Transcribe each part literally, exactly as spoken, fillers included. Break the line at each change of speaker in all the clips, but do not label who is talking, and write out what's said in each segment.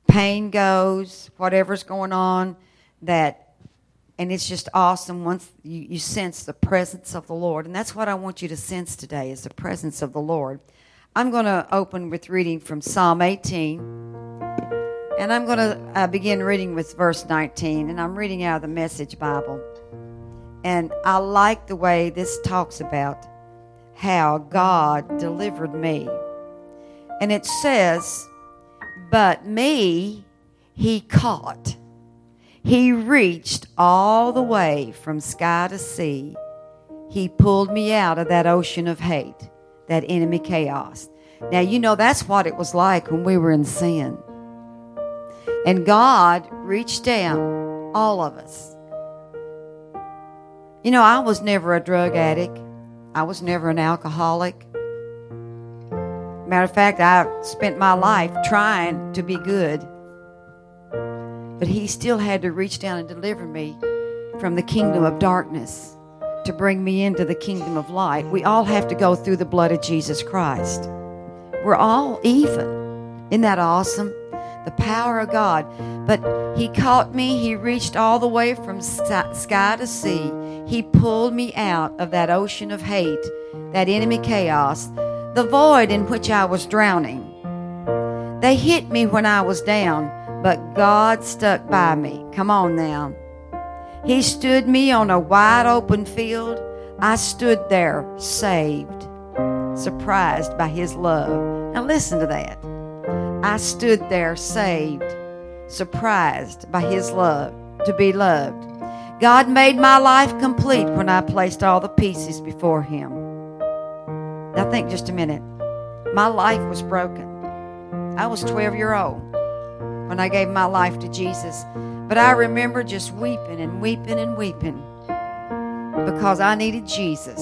pain goes, whatever's going on, that, and it's just awesome once you, you sense the presence of the Lord. And that's what I want you to sense today, is the presence of the Lord. I'm going to open with reading from Psalm eighteen. And I'm going to uh, begin reading with verse nineteen. And I'm reading out of the Message Bible. And I like the way this talks about how God delivered me. And it says, but me he caught. He reached all the way from sky to sea. He pulled me out of that ocean of hate, that enemy chaos. Now, you know, that's what it was like when we were in sin. And God reached down, all of us. You know, I was never a drug addict. I was never an alcoholic. Matter of fact, I spent my life trying to be good. But he still had to reach down and deliver me from the kingdom of darkness to bring me into the kingdom of light. We all have to go through the blood of Jesus Christ. We're all even. Isn't that awesome? The power of God. But he caught me. He reached all the way from sky to sea. He pulled me out of that ocean of hate, that enemy chaos, the void in which I was drowning. They hit me when I was down, but God stuck by me. Come on now. He stood me on a wide open field. I stood there saved, surprised by his love. Now listen to that. I stood there saved, surprised by his love, to be loved. God made my life complete when I placed all the pieces before him. Now think just a minute. My life was broken. I was twelve years old when I gave my life to Jesus. But I remember just weeping and weeping and weeping because I needed Jesus.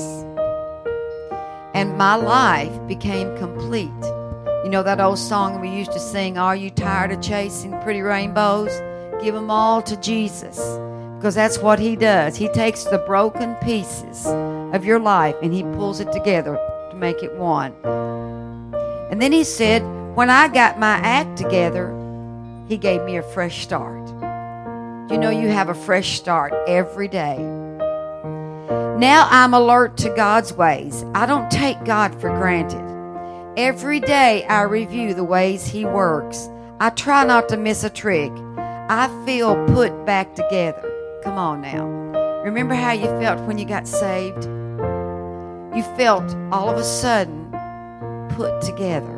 And my life became complete. You know that old song we used to sing, are you tired of chasing pretty rainbows? Give them all to Jesus. Because that's what he does. He takes the broken pieces of your life and he pulls it together to make it one. And then he said, when I got my act together, he gave me a fresh start. You know you have a fresh start every day. Now I'm alert to God's ways. I don't take God for granted. Every day I review the ways he works. I try not to miss a trick. I feel put back together. Come on now. Remember how you felt when you got saved? You felt all of a sudden put together.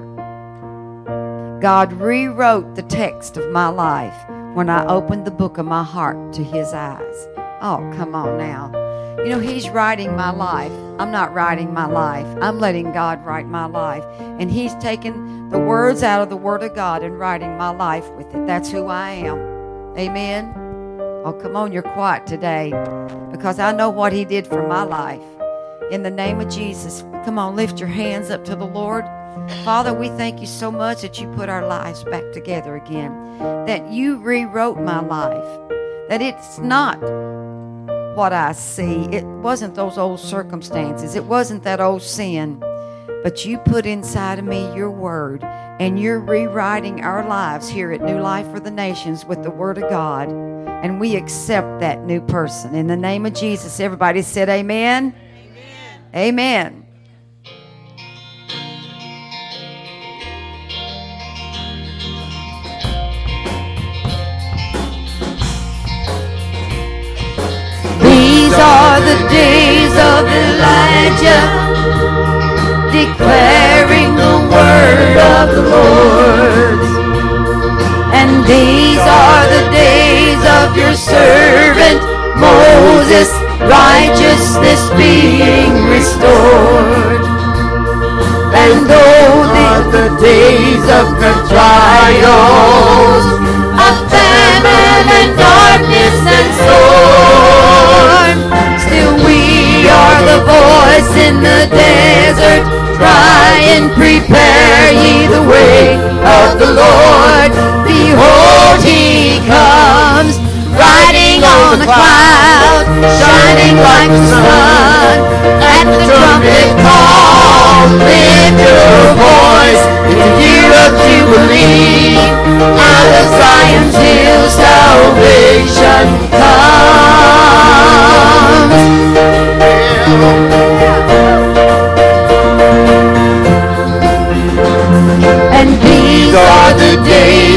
God rewrote the text of my life when I opened the book of my heart to his eyes. Oh, come on now. You know, he's writing my life. I'm not writing my life. I'm letting God write my life. And he's taking the words out of the Word of God and writing my life with it. That's who I am. Amen. Oh, come on, you're quiet today because I know what he did for my life. In the name of Jesus, come on, lift your hands up to the Lord. Father, we thank you so much that you put our lives back together again, that you rewrote my life, that it's not what I see. It wasn't those old circumstances. It wasn't that old sin, but you put inside of me your word, and you're rewriting our lives here at New Life for the Nations with the Word of God. And we accept that new person. In the name of Jesus, everybody said amen. Amen. Amen. These are the days of Elijah, declaring the word of the Lord. And these are the days of your servant Moses, righteousness being restored. And though these are the days of the trials, of famine and darkness and storm, still we are the voice in the desert, crying, prepare ye the way of the Lord. Behold, he comes, riding on the cloud, shining like the sun. At the trumpet call, lift your voice in the year of Jubilee. Out of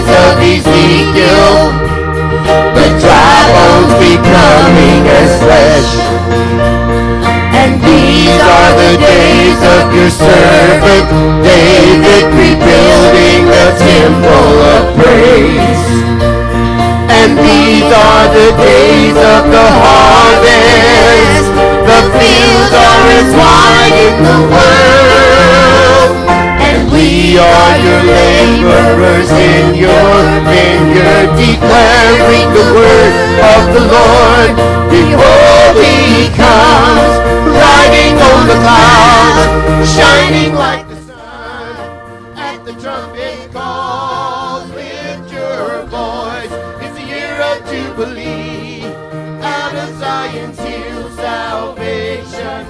days of Ezekiel, the dry bones becoming as flesh. And these are the days of your servant David, rebuilding the temple of praise. And these are the days of the harvest, the fields are as wide in the world. And we are your laborers in your vineyard, declaring the word of the Lord. Behold, he comes, riding on the clouds, shining like the sun. At the trumpet calls, lift your voice. It's the year of Jubilee. Out of Zion's hill, salvation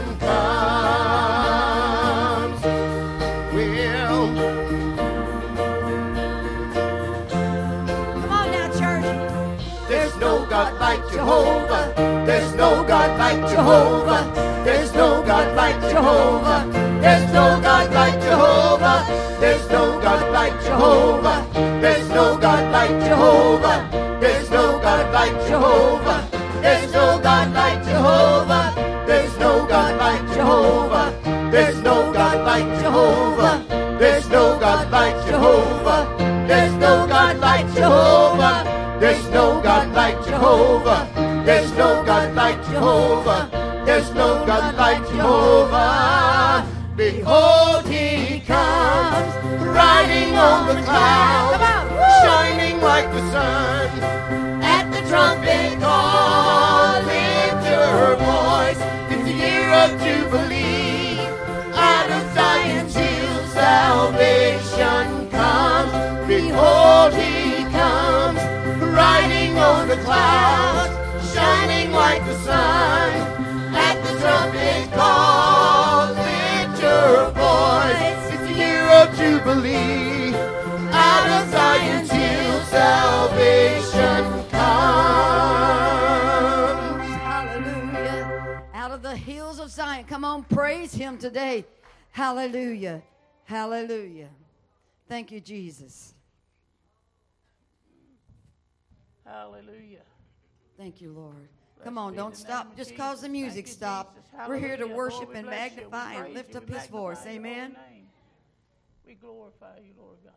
comes. Well,
Come on now, church.
there's no God like Jehovah. There's no God like Jehovah. There's no God like Jehovah. There's no God like Jehovah. There's no God like Jehovah. There's no God like Jehovah. There's no God like Jehovah. There's no God like Jehovah. There's no God like Jehovah. There's no God like Jehovah. There's no God like Jehovah. There's no God like Jehovah. There's no God like Jehovah. There's no God like Jehovah. There's no God like Jehovah. Behold, he comes, riding on the clouds, shining like the sun. At the trumpet call, lift your voice. It's the year of Jubilee. Out of Zion's hill, salvation comes. Behold, he comes, riding on the clouds, shining like the sun. At the trumpet call, lift your voice. It's the year of Jubilee. Out of Zion's hill, salvation comes.
Hallelujah. Out of the hills of Zion. Come on, praise him today. Hallelujah. Hallelujah. Thank you, Jesus.
Hallelujah.
Thank you, Lord.
Blessed
Come on,
be
don't
the name
stop
of
just
Jesus.
cause the music
Thank you,
stopped.
Jesus.
We're here to
Hallelujah.
worship
Lord, we
and
bless you. We
magnify and
praise
lift
you.
up
We
his
magnify
voice.
your holy
Amen.
name. We glorify you, Lord God.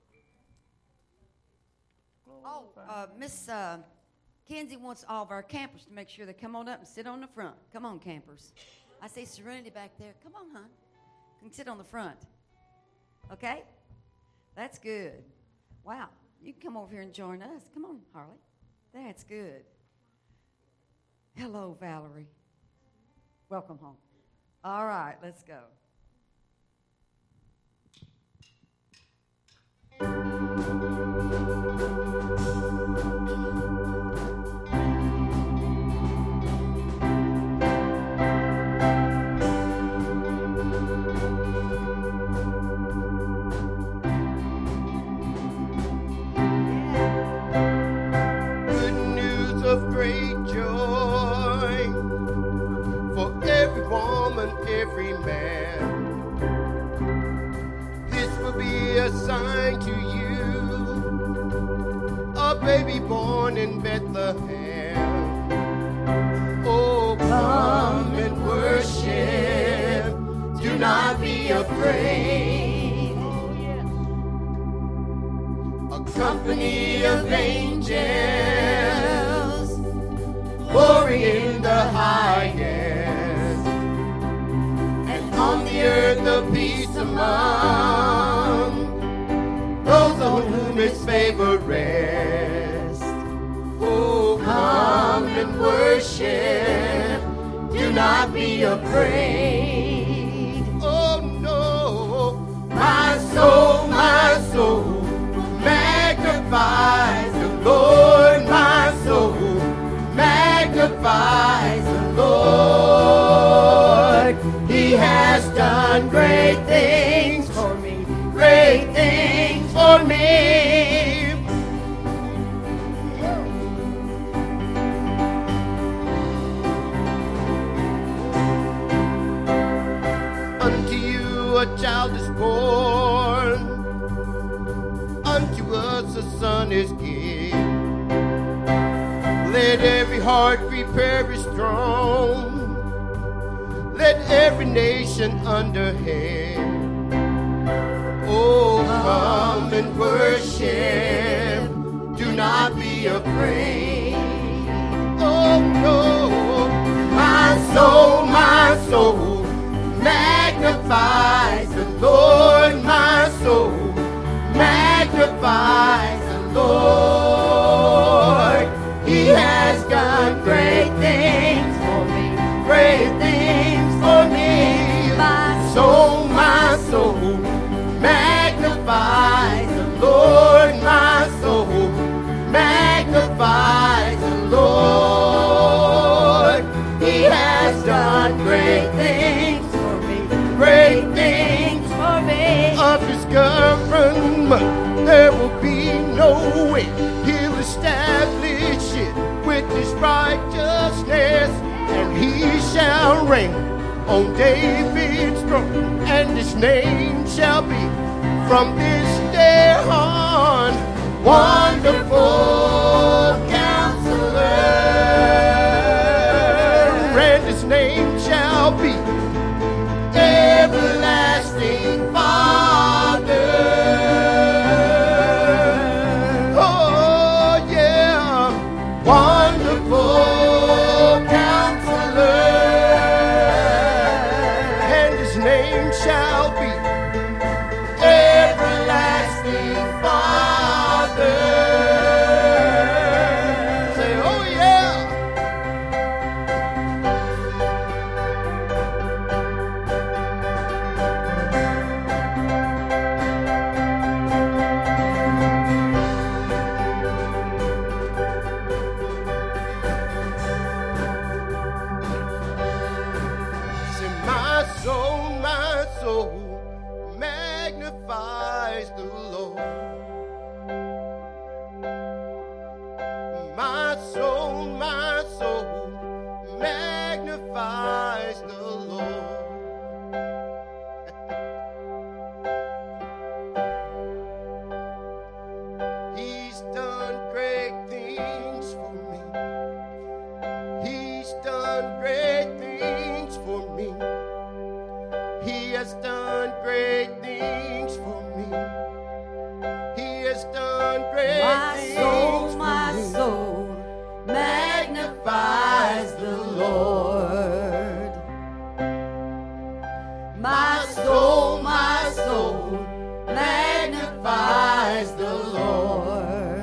Oh,
Glorify
uh,
you.
Miss uh, Kenzie wants all of our campers to make sure they come on up and sit on the front. Come on, campers. I say Serenity back there. Come on, hon. You can sit on the front. Okay? That's good. Wow. You can come over here and join us. Come on, Harley. That's good. Hello, Valerie. Welcome home. All right, let's go.
Good news of great joy for every woman, every man. This will be a sign to you, a baby born in Bethlehem. Oh, come and worship, do not be afraid. A company of angels, glory in the highest, and on the earth a peace among those on whom his favor rests. Oh, come and worship, do not be afraid. Oh no, my soul, my soul magnifies the Lord, my soul magnifies the Lord. He has done great things for me, great things for me. Unto you a child is born, unto us 'cause the Son is given. Let every heart prepare his throne. Let every nation under heaven, oh, come and worship. Do not be afraid. Oh, no. My soul, my soul magnifies the Lord. My soul magnifies the Lord. He has done great things for me, great things for me. My soul, my soul magnifies the Lord. My soul magnifies the Lord. He has done great things for me, great things for me. Of his government there will be no end. He'll establish it with his righteousness, and he shall reign on David's throne, and his name shall be from this day on Wonderful Counselor, and his name shall be Everlasting Father. Oh yeah, Wonderful Counselor, and his name shall be Everlasting Father. Say, oh yeah. Say, my soul, my soul magnifies the Lord. My soul, my soul magnifies the Lord. He's done great things for me. He's done great things for me. He has done great things for me. He has done great
My
things
soul,
for
my
me.
soul magnifies the Lord. My soul, my soul magnifies the Lord.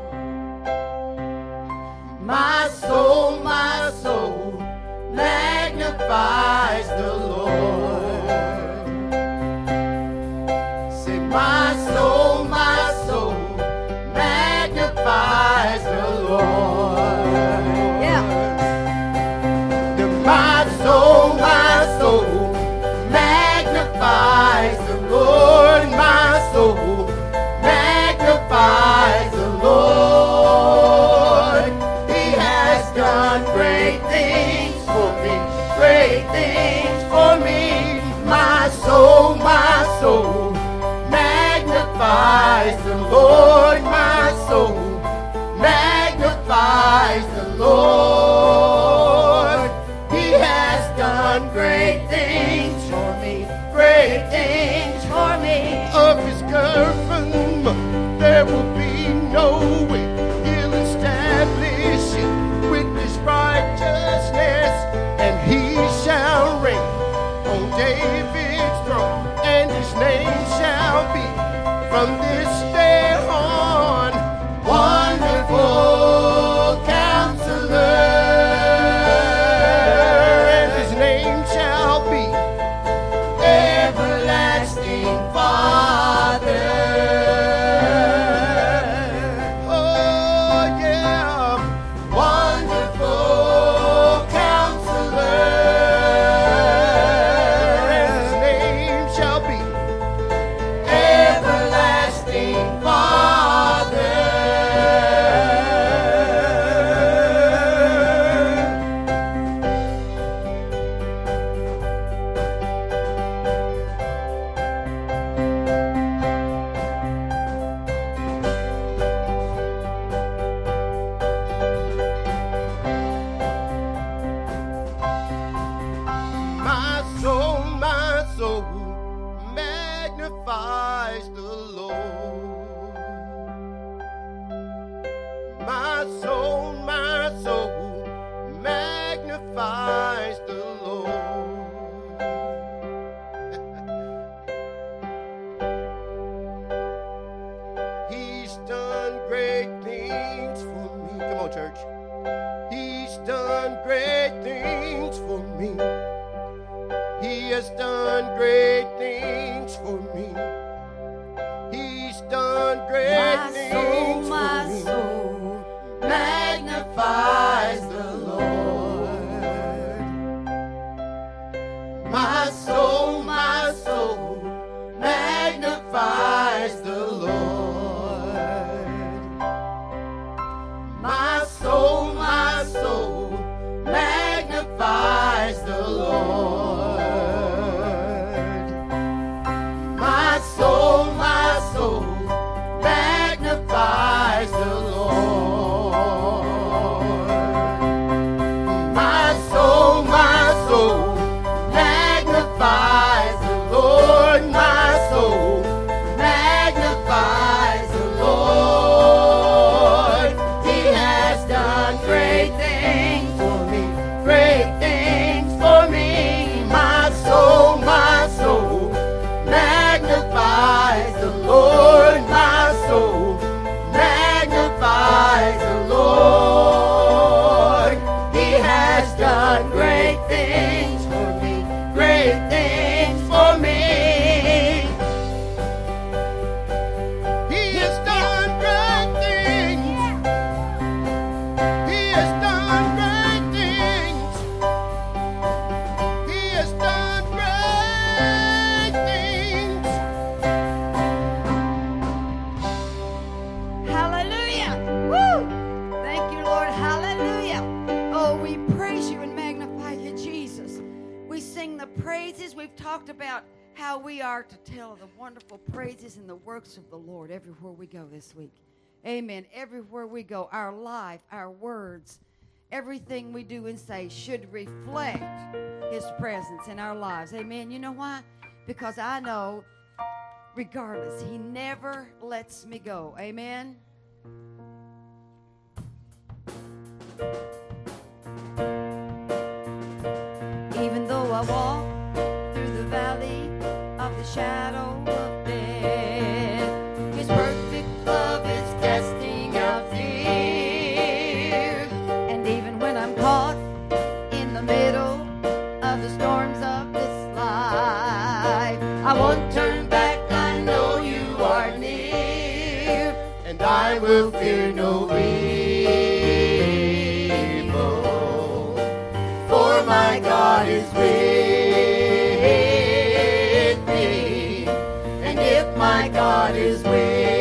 My soul, my soul magnifies the Lord. Say, my soul, my soul magnifies the Lord. Yeah.
My soul, my soul magnifies the Lord. My soul magnifies the Lord. He has done great things for me, great things for me. My soul, my soul magnifies the Lord. My soul magnifies the Lord. He has done great things for me, great things for me. Of his government there will be no way. He'll establish it with his righteousness, and he shall reign on David's throne, and his name shall be from this day on Wonderful Counselor, and his name shall be Everlasting Father. Oh soul, my soul magnifies the Lord. He's done great things for me. Come on, church. He's done great things for me. He has done great things for me. He's done great
My
things
soul,
for
my
me.
soul
Magnifies the Lord. My soul, my soul magnifies the Lord. My soul, my soul magnifies the Lord. My soul, my soul magnifies the Lord. My soul, my soul magnifies the Lord. My soul magnifies the Lord. He has done great things for me, great things for me. My soul, my soul magnifies the Lord. My soul magnifies the Lord. He has done great things for me, great things for me. He has done great things. He has done great things. He has done great things.
Hallelujah. Woo! Thank you, Lord. Hallelujah. Oh, we praise you and magnify you, Jesus. We sing the praises. We've talked about how we are to tell the wonderful praises and the works of the Lord everywhere we go this week. Amen. Everywhere we go, our life, our words, everything we do and say should reflect His presence in our lives. Amen. You know why? Because I know, regardless, He never lets me go. Amen. Even though I walk through the valley of the shadow of death, His perfect love is casting out fear. And even when I'm caught in the middle of the storms of this life, I won't turn back. I know you are near,
And I will fear no evil, for my God is with me. And if my God is with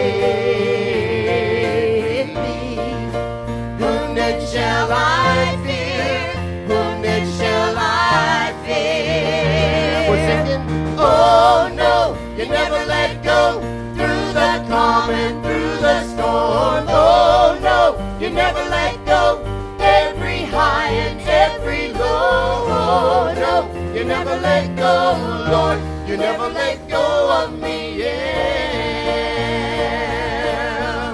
me, whom then shall I fear? Whom then shall I fear? We're singing, oh no, you never let go. Through the calm and through the storm, oh no, you never let go. Every high and every low, oh no, you never let go, Lord, you never let go of me, yeah.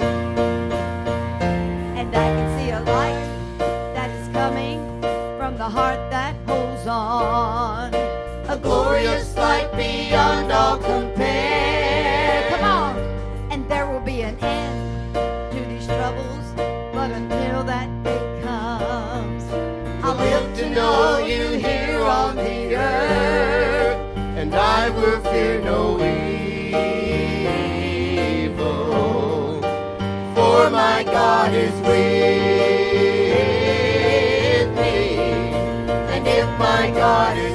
and I can see a light that is coming from the heart that holds on.
A glorious light beyond all compare.
Come on. And there will be an end to these troubles, but until that day comes,
I'll live to know you here on the earth, and I will fear no evil, for my God is with me. And if my God is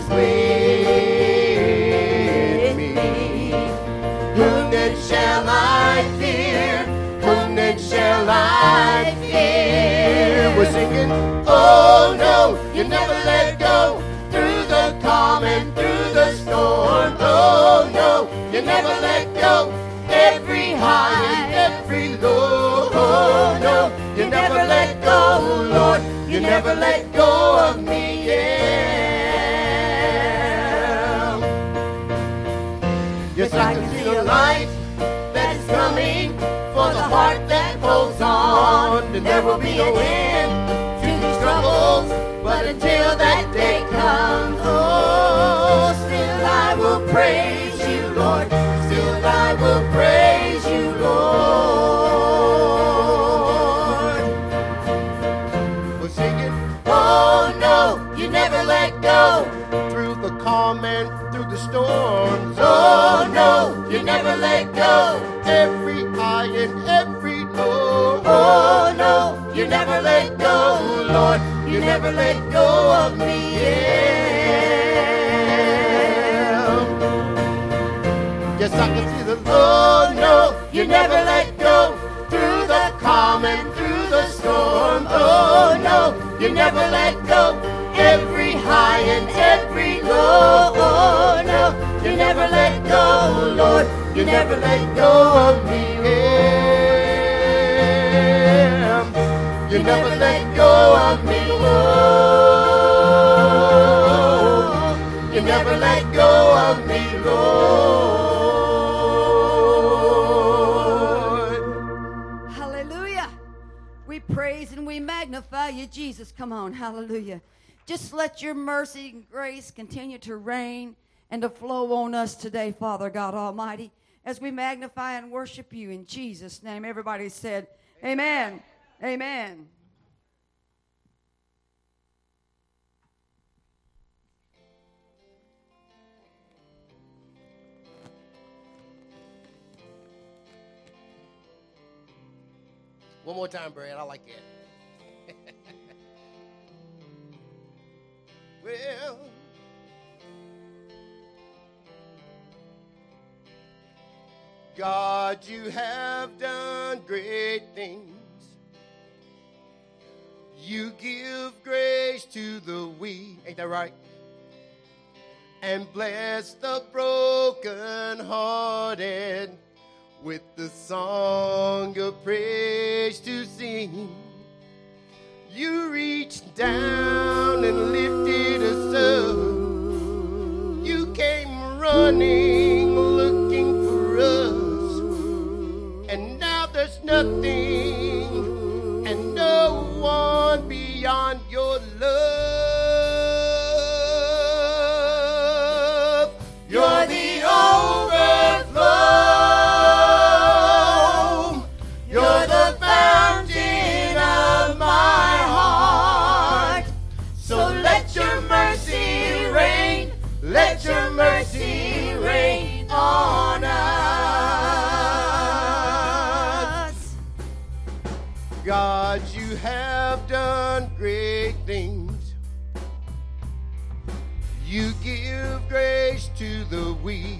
with me, whom then shall I fear? Whom then shall I fear? We're singing, oh no, you never let go. Through the calm and through the storm, oh no, you never let go. Every high and every low, oh no, you never let go, Lord, you never let go of me, yeah. Yes, I can see the light that is coming for the heart that holds on. and there will be no end to these troubles. But until that day comes, oh, still I will praise you, Lord. Still I will praise you, Lord. We'll sing it. Oh no, you never let go. Through the calm and through the storms. Oh no, you never let go. Every high and every low. Oh no, you never let go, Lord. You never let go of me. Yeah. Yes, I can see the oh no, you never let go. Through the calm and through the storm. Oh no, you never let go. Every high and every low. Oh no, you never let go, Lord. You never let go of me. Yeah. You never let go of me, Lord. You never let go of me, Lord.
Hallelujah. We praise and we magnify you, Jesus. Come on, hallelujah. Just let your mercy and grace continue to reign and to flow on us today, Father God Almighty, as we magnify and worship you in Jesus' name. Everybody said, amen. Amen.
One more time, Brad. I like that. Well, God, you have done great things. You give grace to the weak. Ain't that right? And bless the broken-hearted with the song of praise to sing. You reached down and lifted us up. You came running, looking for us. And now there's nothing and no one beyond your love. You're the overflow. You're the fountain of my heart. So let your mercy reign. Let your mercy reign on us. God, you have done great things. You give grace to the weak.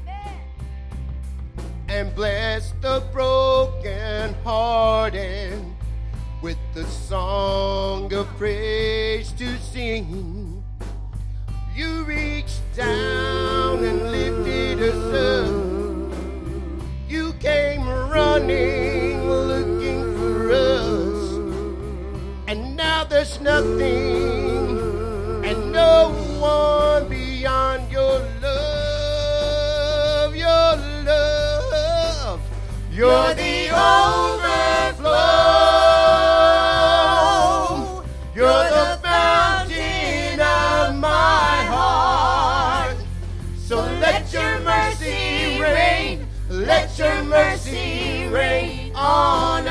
And bless the broken-hearted with the song of praise to sing. You reached down and lifted us up. You came running, looking for us. And now there's nothing and no one beyond your love, your love. You're the overflow. You're the fountain of my heart. So let your mercy reign. Let your mercy reign on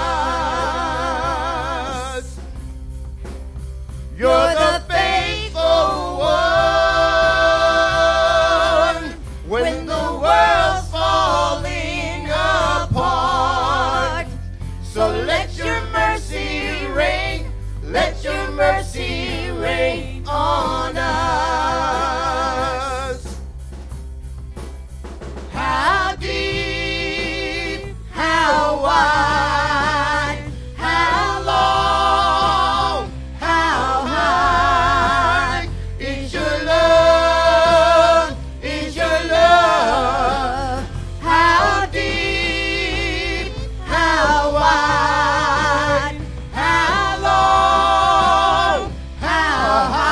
us. You're the faithful one when the world's falling apart. So let your mercy reign. Let your mercy reign on us. How deep, how wide, how long, how high is your love, is your love. How deep, how wide, how long, how high.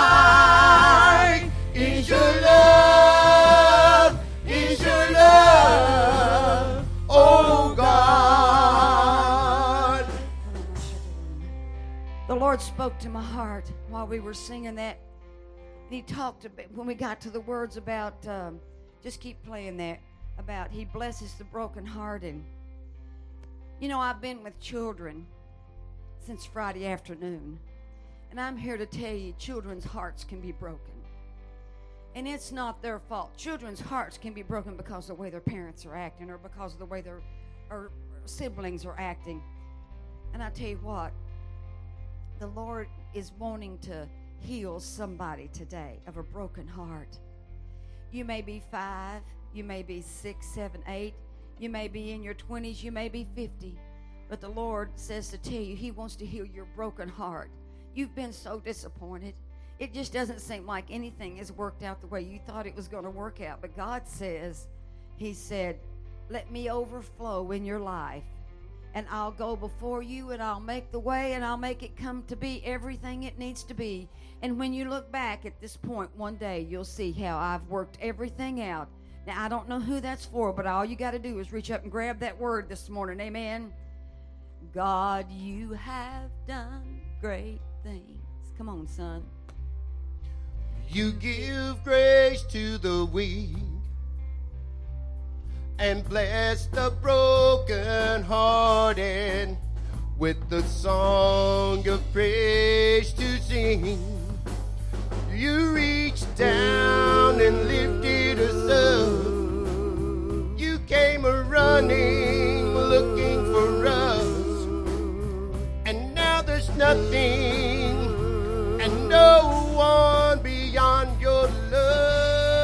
The Lord spoke to my heart while we were singing that. And He talked about, when we got to the words about, um, just keep playing that, about He blesses the brokenhearted. You know, I've been with children since Friday afternoon. And I'm here to tell you, children's hearts can be broken. And it's not their fault. Children's hearts can be broken because of the way their parents are acting or because of the way their or siblings are acting. And I tell you what, the Lord is wanting to heal somebody today of a broken heart. You may be five, you may be six, seven, eight, you may be in your twenties, you may be fifty. But the Lord says to tell you, He wants to heal your broken heart. You've been so disappointed. It just doesn't seem like anything has worked out the way you thought it was going to work out. But God says, He said, let me overflow in your life. And I'll go before you and I'll make the way and I'll make it come to be everything it needs to be. And when you look back at this point one day, you'll see how I've worked everything out. Now, I don't know who that's for, but all you got to do is reach up and grab that word this morning. Amen. God, you have done great things. Come on, son.
You give grace to the weak and bless the broken-hearted with the song of praise to sing. You reached down and lifted us up. You came a-running, looking for us. And now there's nothing and no one beyond your love.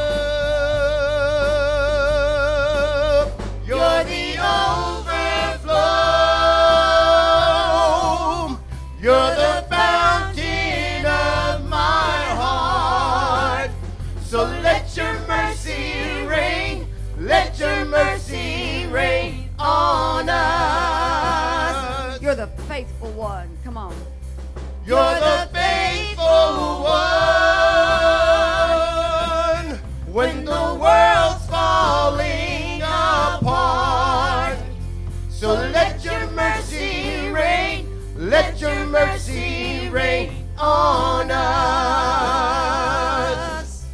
You're the overflow. You're the fountain of my heart. So let your mercy reign. Let your mercy reign on us.
You're the faithful one. Come on.
You're the faithful one when the world's falling apart. So let your mercy reign, let your mercy reign on us.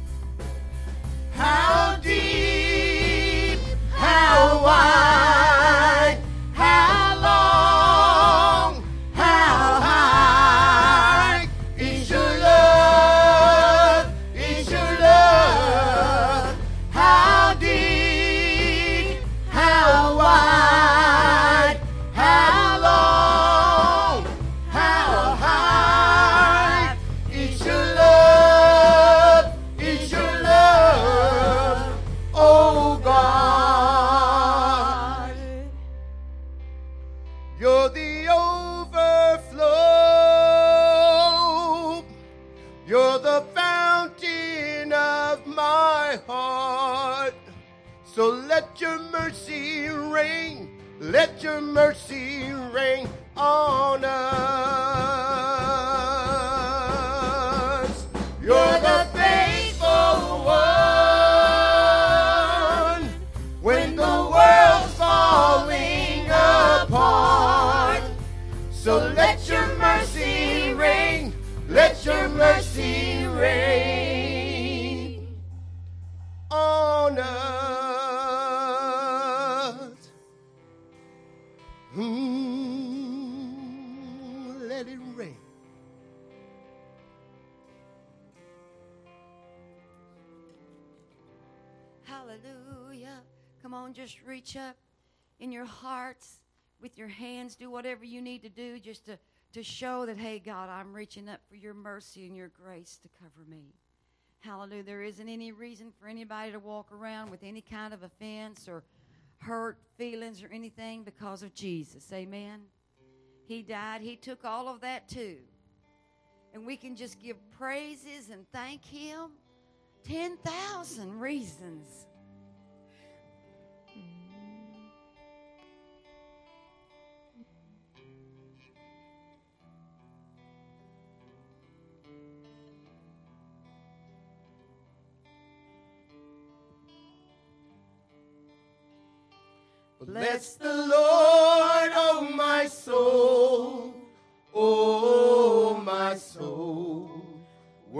How deep, how wide, how long, how high is your love, is your love. How deep, how wide, how long, how high is your love, is your love, oh God. You're the overflow. You're the fountain of my heart. So let your mercy reign. Let your mercy reign on us. You're the faithful one when the world's falling apart. So let your mercy reign. Let your mercy reign on us. Mm, let it rain.
Hallelujah. Come on, just reach up in your hearts with your hands. Do whatever you need to do just to, to show that, hey, God, I'm reaching up for your mercy and your grace to cover me. Hallelujah. There isn't any reason for anybody to walk around with any kind of offense or hurt feelings or anything because of Jesus. Amen. He died. He took all of that too. And we can just give praises and thank Him. ten thousand reasons.
Bless the Lord, oh my soul, oh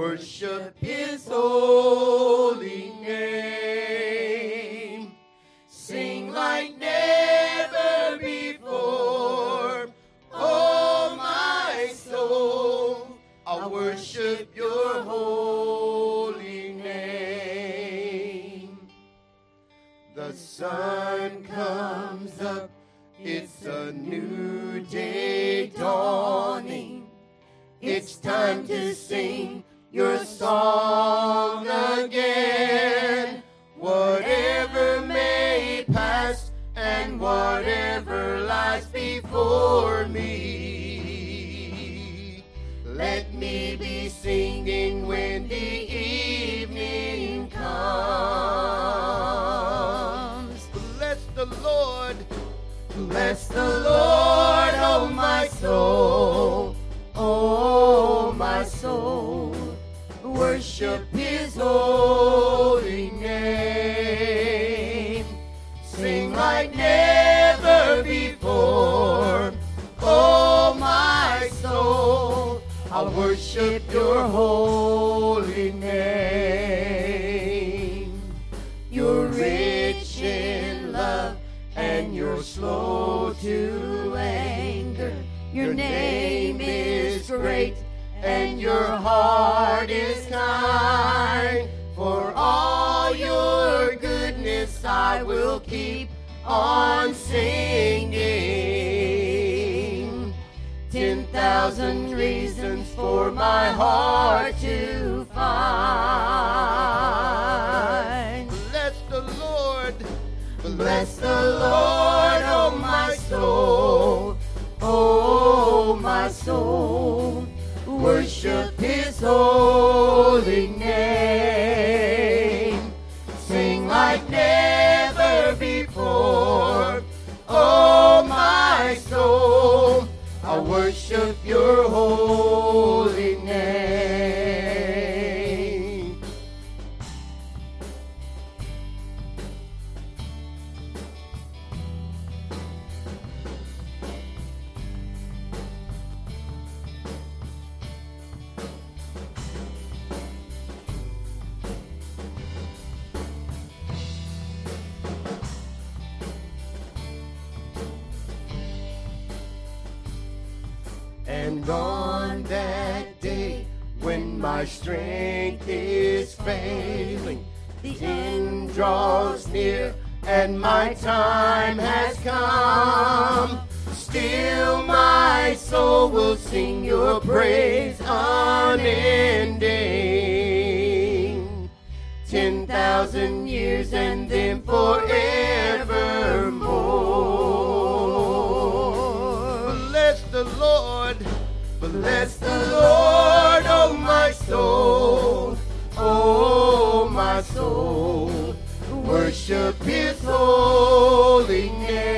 worship his holy name. Sing like never before, oh my soul, I'll worship your holy name. The sun comes up, it's a new day dawning. It's time to sing your song again. Whatever may pass and whatever lies before me, let me be singing when the evening comes. Bless the Lord, bless the Lord, oh my soul. Oh, my soul, worship his holy name. Sing like never before. Oh, my soul, I'll worship your holy name. You're rich in love and you're slow to anger. Your name is great and your heart is kind. For all your goodness I will keep on singing. Ten thousand reasons for my heart to find. Bless the Lord, bless the Lord, oh my soul. Oh, my soul, worship his holy name. Sing like never before. Oh, my soul, I worship your holy name. And on that day when my strength is failing, the end draws near and my time has come, still my soul will sing your praise unending. Ten thousand years and then forevermore. Bless the Lord, bless the Lord, oh my soul, oh my soul, worship his holy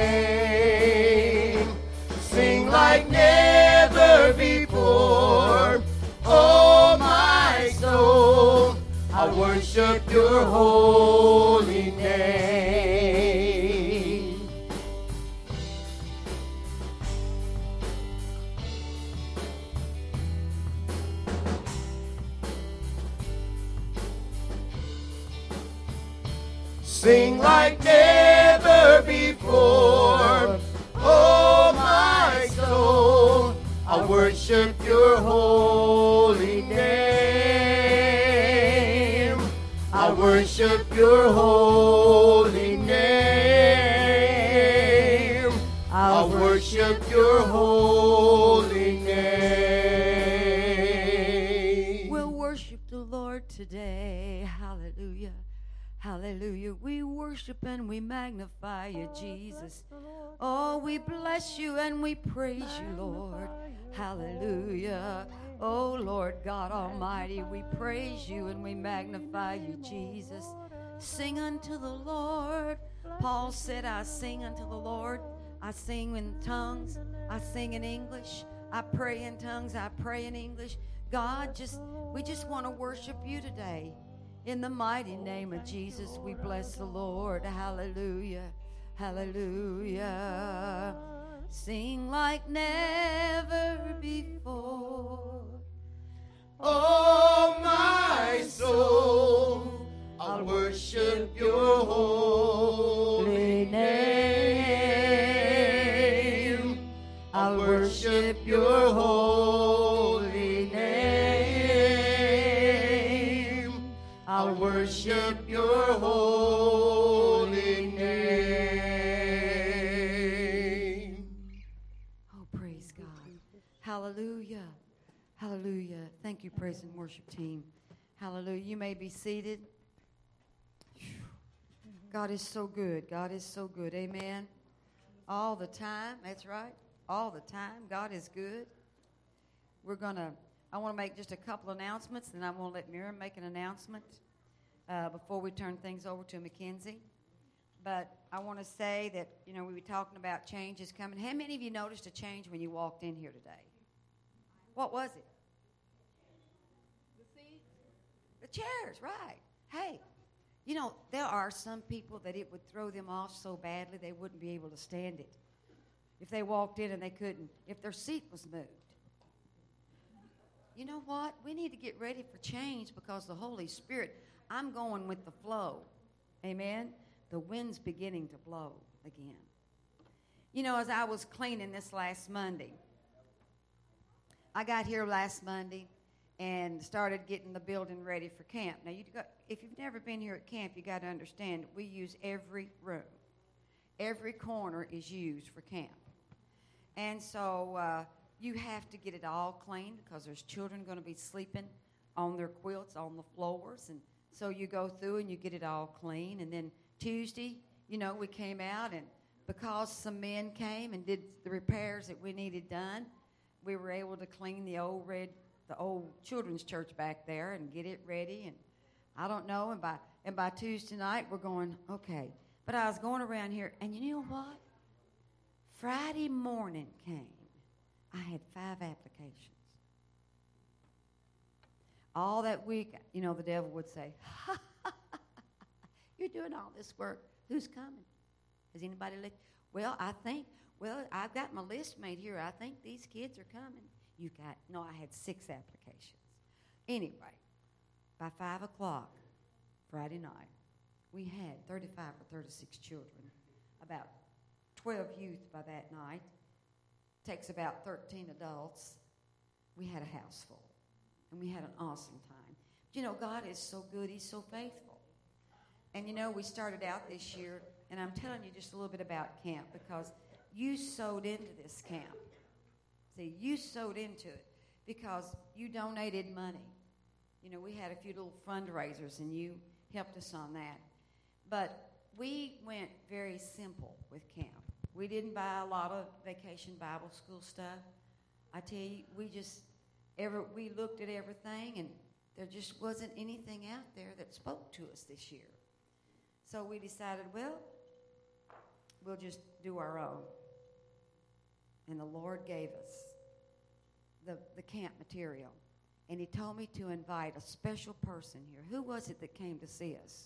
name. Sing like never before, oh my soul, I worship your holy name. Sing like never before, oh my soul, I worship your holy name. I worship your holy name. I worship your holy name.
We'll worship the Lord today. Hallelujah. Hallelujah. We worship and we magnify you, Jesus. Oh, we bless you and we praise you, Lord. Hallelujah. Oh, Lord God Almighty, we praise you and we magnify you, Jesus. Sing unto the Lord. Paul said, I sing unto the Lord. I sing in tongues. I sing in English. I pray in tongues. I pray in English. God, just we just want to worship you today. In the mighty name of Jesus, we bless the Lord. Hallelujah. Hallelujah. Sing like never before.
Oh, my worship your holy name. I'll worship your holy name. I'll worship your holy name.
Oh, praise God. Hallelujah. Hallelujah. Thank you, praise and worship team. Hallelujah. You may be seated. God is so good. God is so good. Amen. All the time. That's right. All the time. God is good. We're going to, I want to make just a couple announcements, and I want to let Miriam make an announcement uh, before we turn things over to Mackenzie. But I want to say that, you know, we were talking about changes coming. How many of you noticed a change when you walked in here today? What was it? The seats? The chairs, right. Hey, you know, there are some people that it would throw them off so badly they wouldn't be able to stand it. If they walked in and they couldn't, if their seat was moved. You know what? We need to get ready for change because the Holy Spirit, I'm going with the flow. Amen? The wind's beginning to blow again. You know, as I was cleaning this last Monday, I got here last Monday and started getting the building ready for camp. Now, you got, if you've never been here at camp, you got to understand we use every room. Every corner is used for camp. And so uh, you have to get it all cleaned because there's children going to be sleeping on their quilts on the floors. And so you go through and you get it all clean. And then Tuesday, you know, we came out, and because some men came and did the repairs that we needed done, we were able to clean the old red, the old children's church back there and get it ready. And I don't know, and by and by Tuesday night we're going, okay. But I was going around here, and you know what? Friday morning came. I had five applications. All that week, you know, the devil would say, ha, ha, ha, you're doing all this work. Who's coming? Has anybody let you? Well, I think, well, I've got my list made here. I think these kids are coming. You got, no, I had six applications. Anyway, by five o'clock Friday night, we had thirty-five or thirty-six children, about twelve youth by that night. Takes about thirteen adults. We had a house full, and we had an awesome time. But you know, God is so good. He's so faithful. And you know, we started out this year, and I'm telling you just a little bit about camp because you sowed into this camp. See, you sowed into it because you donated money. You know, we had a few little fundraisers, and you helped us on that. But we went very simple with camp. We didn't buy a lot of Vacation Bible School stuff. I tell you, we just, every, we looked at everything, and there just wasn't anything out there that spoke to us this year. So we decided, well, we'll just do our own. And the Lord gave us the, the camp material. And he told me to invite a special person here. Who was it that came to see us?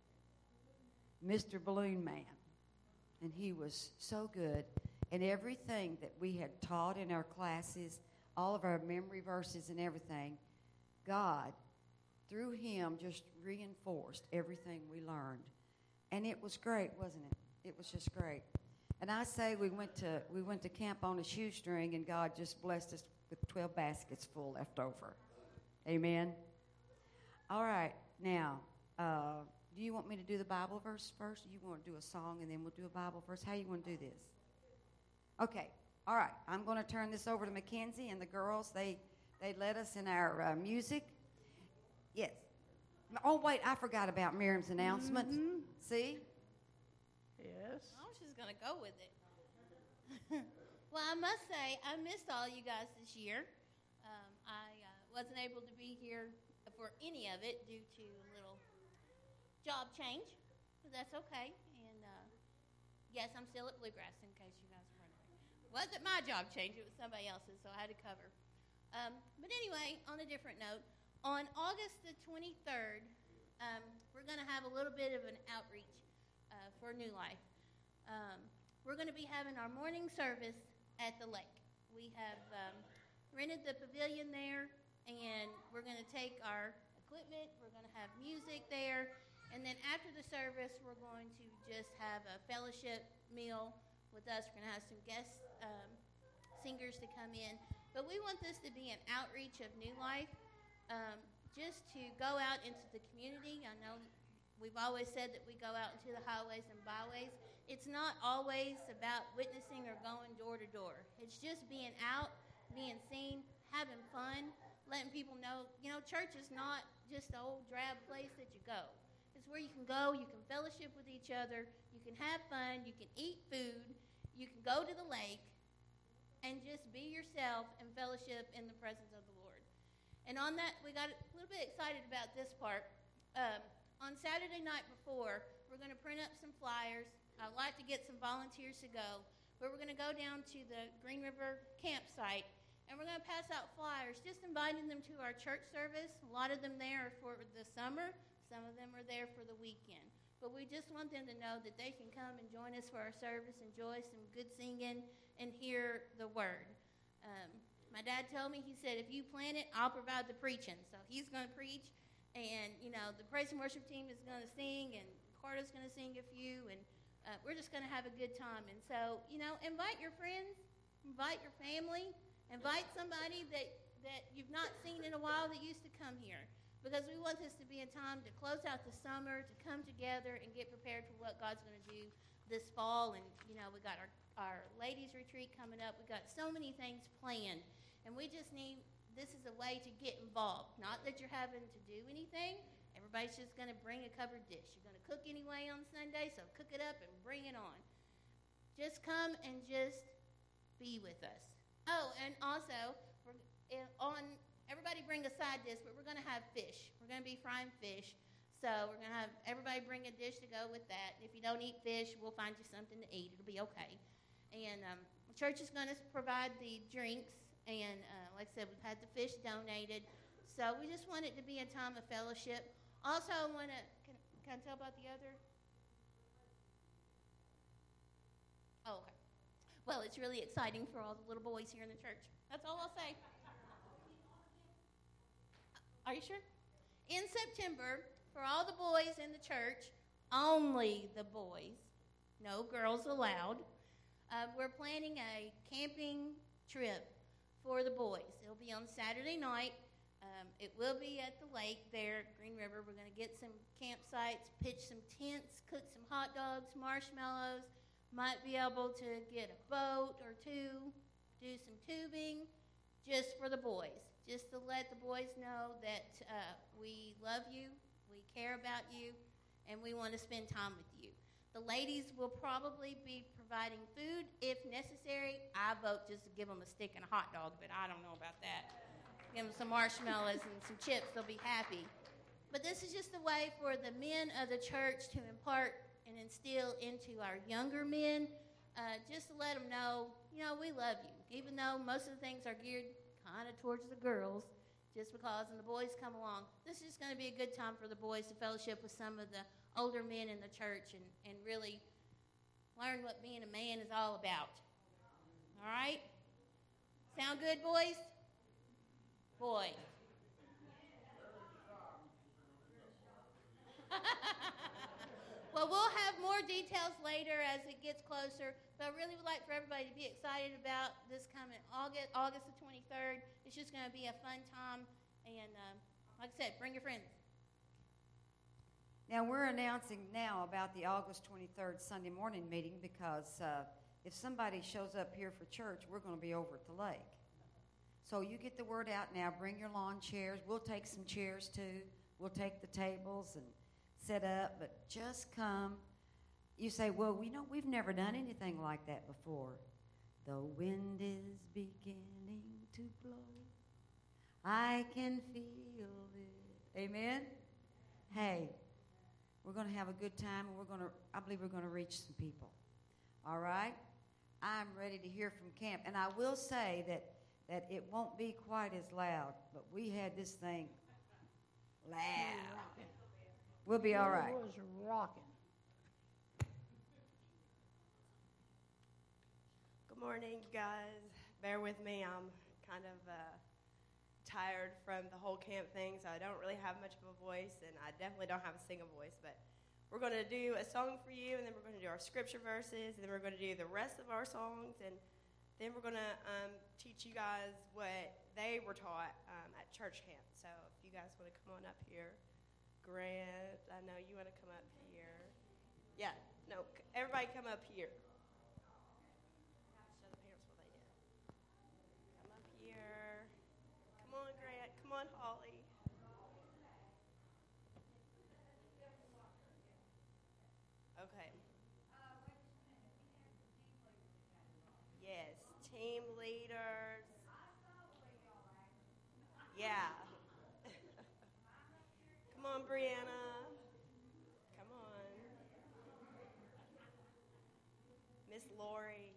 Mister Balloon Man. And he was so good. And everything that we had taught in our classes, all of our memory verses and everything, God, through him, just reinforced everything we learned. And it was great, wasn't it? It was just great. And I say we went to we went to camp on a shoestring, and God just blessed us with twelve baskets full left over. Amen. All right. Now, uh, do you want me to do the Bible verse first? Or you want to do a song, and then we'll do a Bible verse? How you want to do this? Okay. All right. I'm going to turn this over to Mackenzie and the girls. They they led us in our uh, music. Yes. Oh, wait. I forgot about Miriam's announcement. Mm-hmm. See?
Yes.
I was just going to go with it. Well, I must say, I missed all you guys this year. Um, I uh, wasn't able to be here for any of it due to a little job change, but that's okay. And uh, yes, I'm still at Bluegrass, in case you guys were wondering. It wasn't my job change, it was somebody else's, so I had to cover. Um, but anyway, on a different note, on August the twenty-third, um, we're going to have a little bit of an outreach uh, for New Life. Um, we're going to be having our morning service at the lake. We have um, rented the pavilion there, and we're going to take our equipment. We're going to have music there, And then after the service, we're going to just have a fellowship meal with us. We're going to have some guest um, singers to come in. But we want this to be an outreach of New Life, um, just to go out into the community. I know we've always said that we go out into the highways and byways. It's not always about witnessing or going door to door. It's just being out, being seen, having fun, letting people know, you know, church is not just an old drab place that you go. It's where you can go, you can fellowship with each other, you can have fun, you can eat food, you can go to the lake, and just be yourself and fellowship in the presence of the Lord. And on that, we got a little bit excited about this part. Um, on Saturday night before, we're going to print up some flyers. I'd like to get some volunteers to go, but we're going to go down to the Green River campsite, and we're going to pass out flyers, just inviting them to our church service. A lot of them there are for the summer. Some of them are there for the weekend. But we just want them to know that they can come and join us for our service, enjoy some good singing, and hear the word. Um, my dad told me, he said, if you plan it, I'll provide the preaching. So he's going to preach, and, you know, the praise and worship team is going to sing, and Carter's going to sing a few, and uh, we're just going to have a good time. And so, you know, invite your friends, invite your family, invite somebody that, that you've not seen in a while that used to come here. Because we want this to be a time to close out the summer, to come together and get prepared for what God's going to do this fall. And, you know, we got our, our ladies' retreat coming up. We got so many things planned. And we just need, this is a way to get involved. Not that you're having to do anything. Everybody's just going to bring a covered dish. You're going to cook anyway on Sunday, so cook it up and bring it on. Just come and just be with us. Oh, and also, we're on... Everybody bring a side dish, but we're going to have fish. We're going to be frying fish. So we're going to have everybody bring a dish to go with that. If you don't eat fish, we'll find you something to eat. It'll be okay. And um, the church is going to provide the drinks. And uh, like I said, we've had the fish donated. So we just want it to be a time of fellowship. Also, I want to, can, can I tell about the other? Oh, okay. Well, it's really exciting for all the little boys here in the church. That's all I'll say. Are you sure? In September, for all the boys in the church, only the boys, no girls allowed, uh, we're planning a camping trip for the boys. It'll be on Saturday night. Um, it will be at the lake there at Green River. We're going to get some campsites, pitch some tents, cook some hot dogs, marshmallows. Might be able to get a boat or two, do some tubing, just for the boys. Just to let the boys know that uh, we love you, we care about you, and we want to spend time with you. The ladies will probably be providing food if necessary. I vote just to give them a stick and a hot dog, but I don't know about that. Give them some marshmallows and some chips, they'll be happy. But this is just a way for the men of the church to impart and instill into our younger men, uh, just to let them know, you know, we love you. Even though most of the things are geared kind of towards the girls, just because, and the boys come along. This is going to be a good time for the boys to fellowship with some of the older men in the church and, and really learn what being a man is all about. All right? Sound good, boys? Boys. Well, we'll have more details later as it gets closer, but I really would like for everybody to be excited about this coming August, August the twenty-third. It's just going to be a fun time, and um, like I said, bring your friends.
Now, we're announcing now about the August twenty-third Sunday morning meeting because uh, if somebody shows up here for church, we're going to be over at the lake. So you get the word out now. Bring your lawn chairs. We'll take some chairs, too. We'll take the tables and set up, but just come. You say, well, we know we've never done anything like that before. The wind is beginning to blow. I can feel it. Amen? Hey, we're going to have a good time, and we're going to, I believe we're going to reach some people. All right? I'm ready to hear from camp. And I will say that, that it won't be quite as loud, but we had this thing loud. We'll be all right.
It was rocking.
Good morning, you guys. Bear with me. I'm kind of uh, tired from the whole camp thing, so I don't really have much of a voice, and I definitely don't have a singing voice, but we're going to do a song for you, and then we're going to do our scripture verses, and then we're going to do the rest of our songs, and then we're going to um, teach you guys what they were taught um, at church camp. So if you guys want to come on up here, Grant, I know you want to come up here. Yeah, no, everybody come up here. Show the parents what they did. Come up here. Come on, Grant. Come on, Holly. Okay. Yes, team leaders. Yeah. Come on, Brianna. Come on. Miss Lori.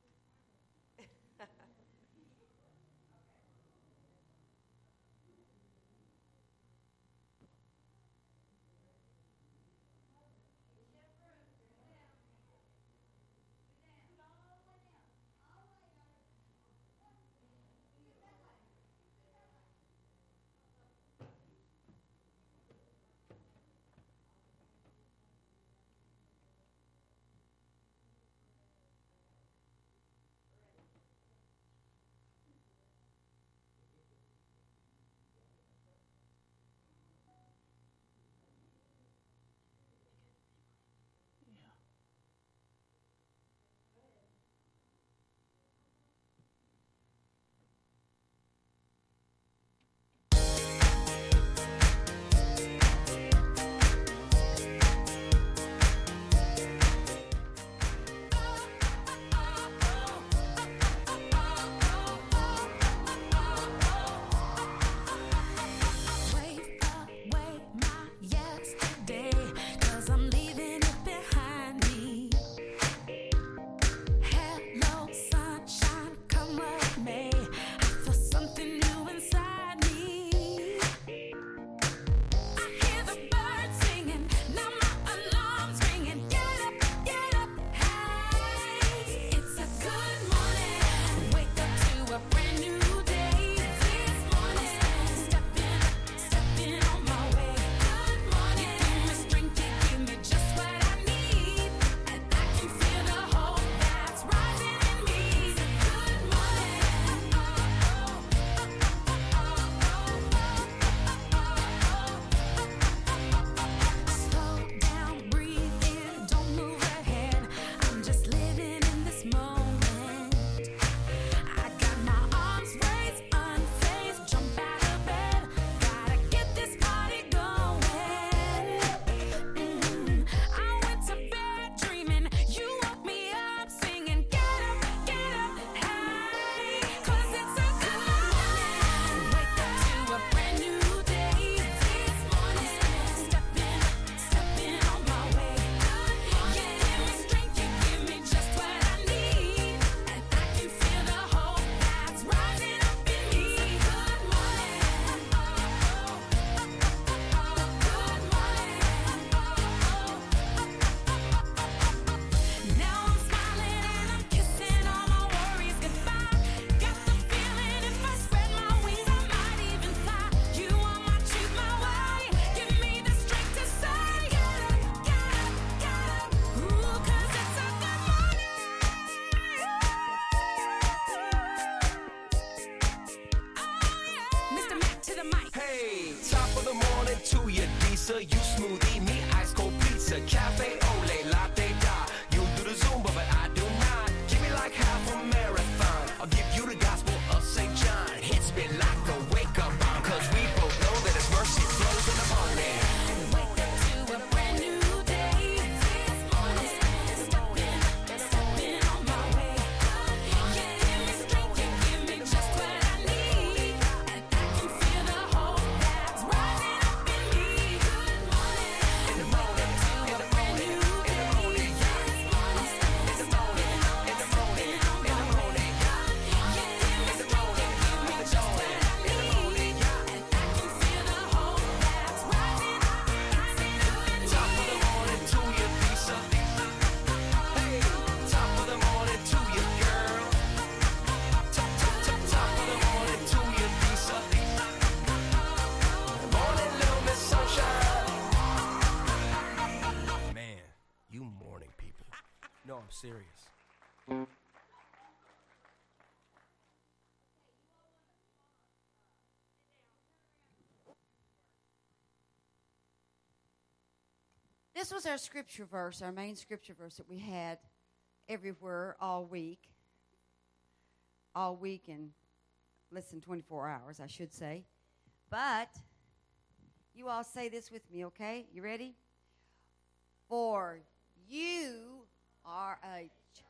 pizza, you smoothie, me ice cold pizza, cafe ole, latte da. You do the Zumba, but I do not. Give me like half a marathon. I'll give you the gospel of Saint John. Hits me like a wake up bomb, cause we both know that His mercy flows in the morning.
Wake up to a brand new day. This morning, stepping, stepping on my way. You give me strength, you give me just what I need, and I can feel the hope that's rising up in me. Good morning,
serious.
This was our scripture verse, our main scripture verse that we had everywhere all week. All week and less than twenty-four hours, I should say. But you all say this with me, okay? You ready? For you are a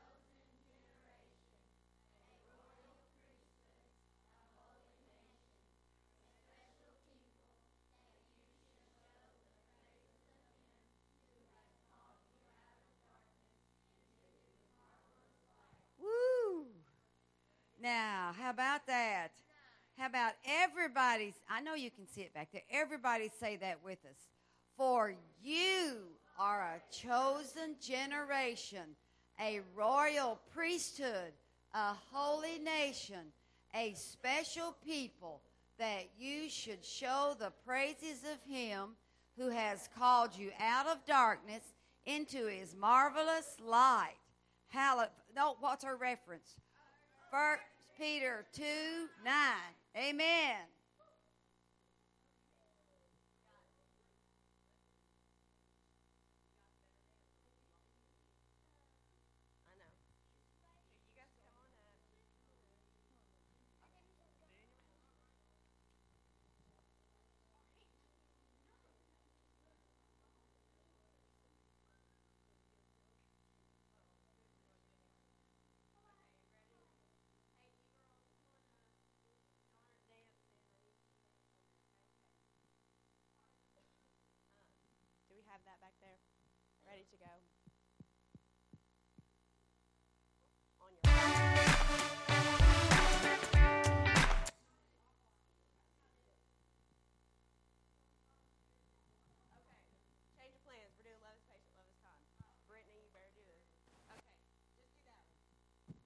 Woo! Now, how about that? How about everybody's? I know you can see it back there. Everybody say that with us. For you are a chosen generation, a royal priesthood, a holy nation, a special people, that you should show the praises of him who has called you out of darkness into his marvelous light. Hall- no, what's our reference? First Peter two nine. Amen.
I know. You guys come on up. Do we have that back there? Ready to go? On your change of plans. We're doing love is patient, love is kind. Brittany, you better do this. Okay, just do that one.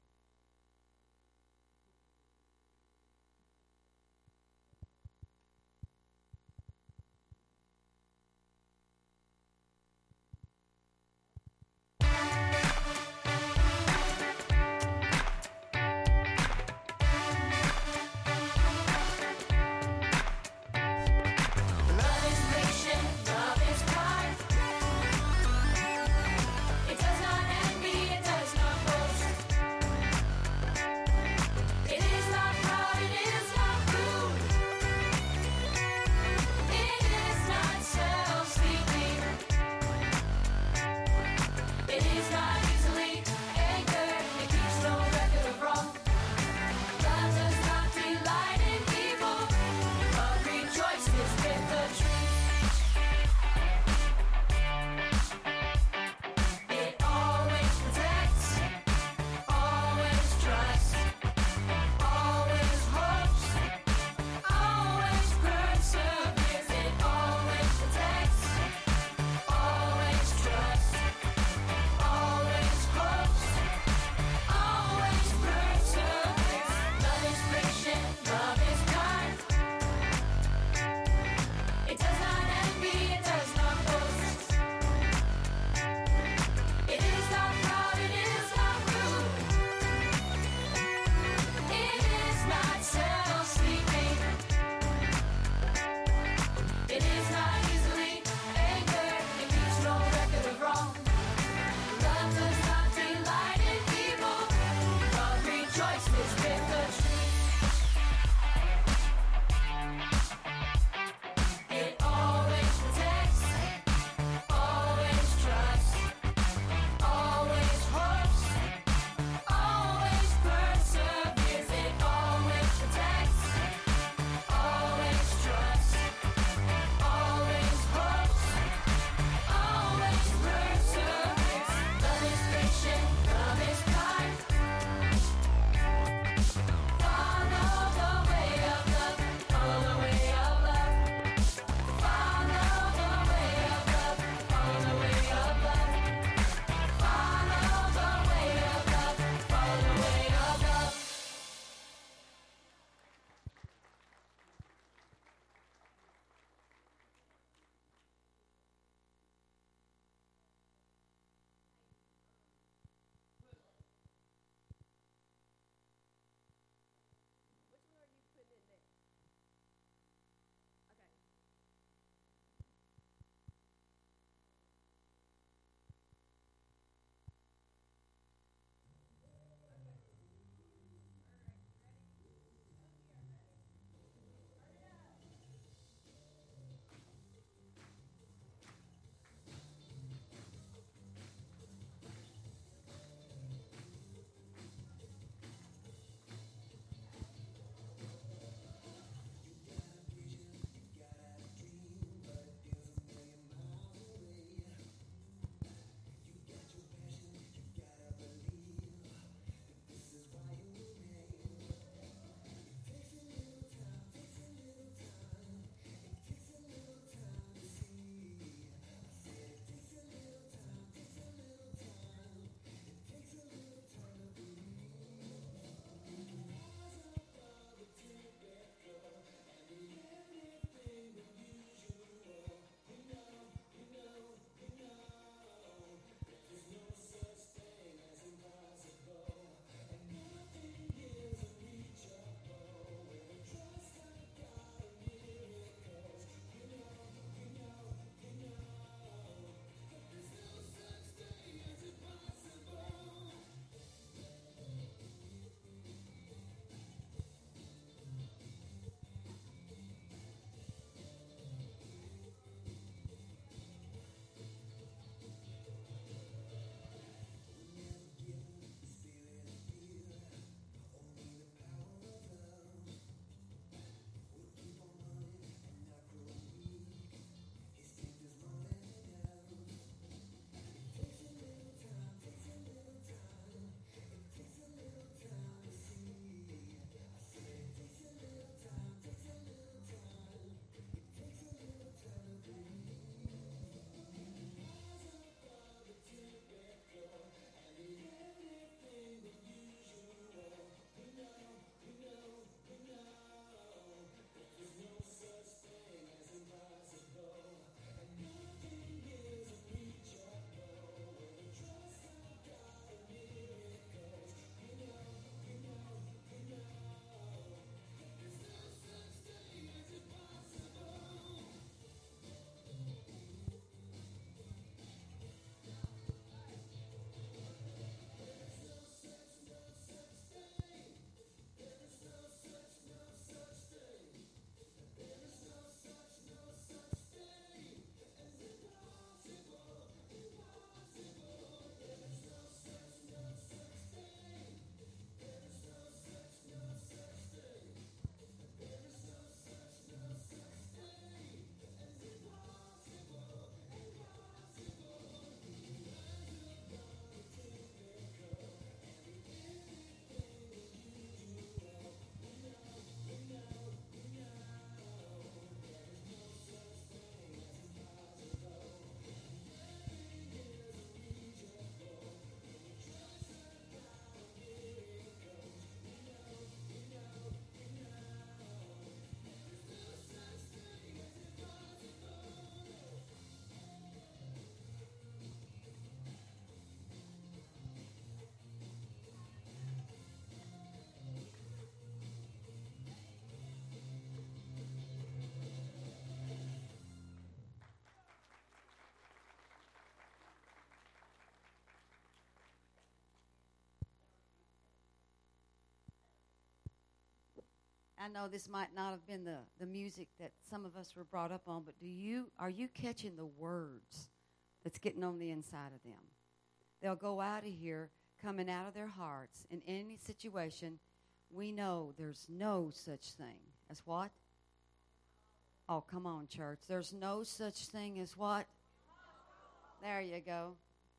I know this might not have been the, the music that some of us were brought up on, but do you are you catching the words that's getting on the inside of them? They'll go out of here coming out of their hearts in any situation. We know there's no such thing as what? Oh, come on, church. There's no such thing as what? There you go.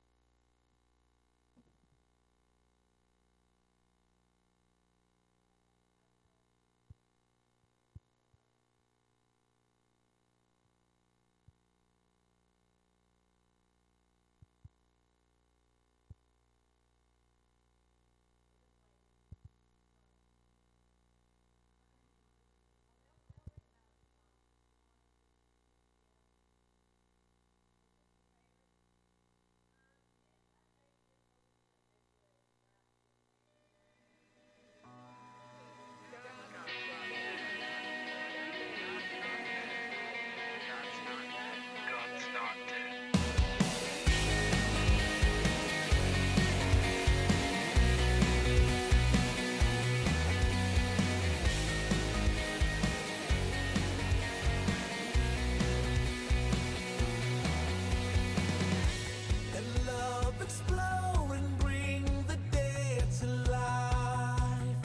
And love explode and bring the day to life.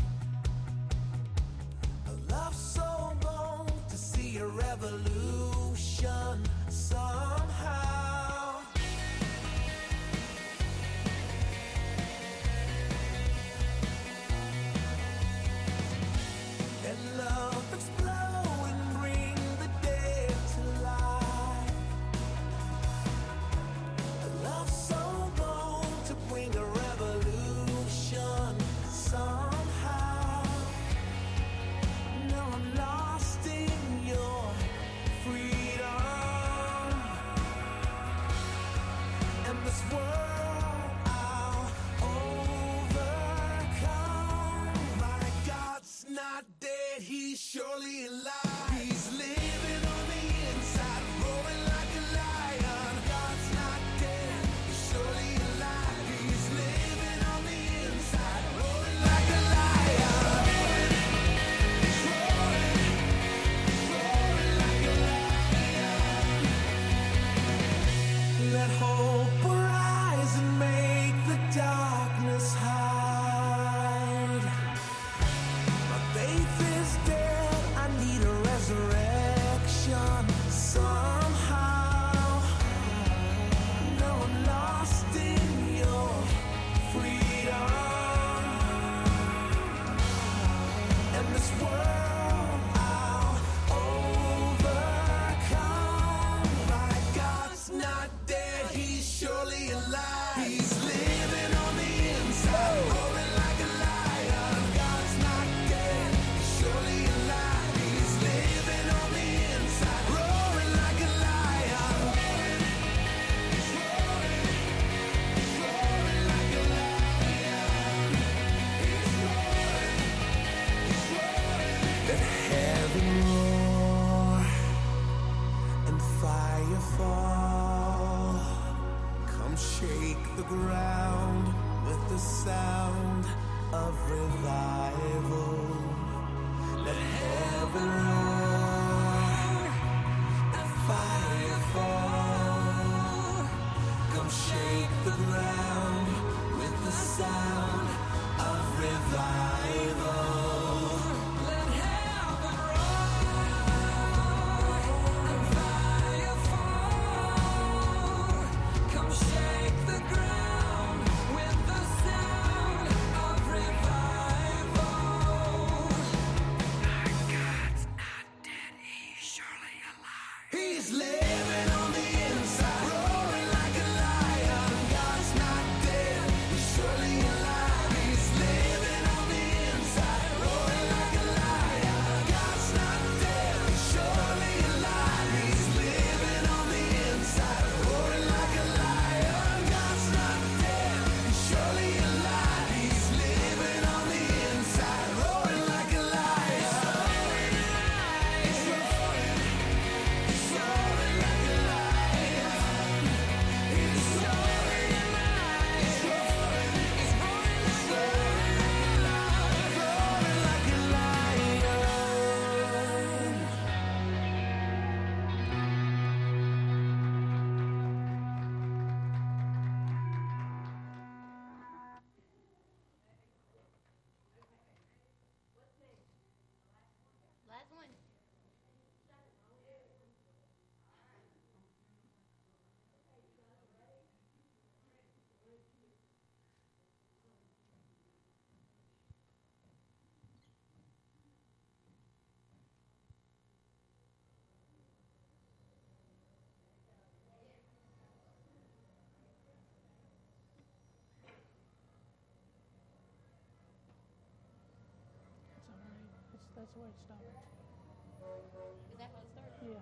A love so long to see a revolution somehow. And love explode and bring the day to life. A love so long to bring a revolution somehow. Now I'm lost in your freedom. And this world I'll overcome. My God's not dead, he's surely alive. He's living on the inside, roaring like a lion. God's not dead, he's surely alive. He's living on the inside, roaring like a lion. He's roaring, he's roaring like a lion. Let hope arise and make the darkness hide. My faith is dead, I need a resurrection somehow. Now I'm lost in your freedom. And this world I'll overcome. My God's not dead, he's surely alive. He's living on the inside, roaring like a lion. God's not dead, he's surely alive. He's living on the inside, roaring like a lion. He's roaring, he's roaring like a lion. He's roaring, he's roaring. Let heaven roar and fire fall. Come shake the ground with the sound of revival. Let heaven roar and fire fall. Come shake the ground with the sound of revival. Let heaven roar and fire fall. Come shake the ground with the sound of revival. My God's not dead, he's surely alive. He's living on the inside, roaring like a lion. God's not dead, he's surely alive. He's living on the inside, roaring like a lion. God's not dead, he's surely alive. He's living on the inside, roaring like a lion. God's not dead, he's surely alive. He's living on the inside, roaring like a lion. He's roaring, he's roaring like a lion.
That's the way it started.
Is that how it started?
Yeah.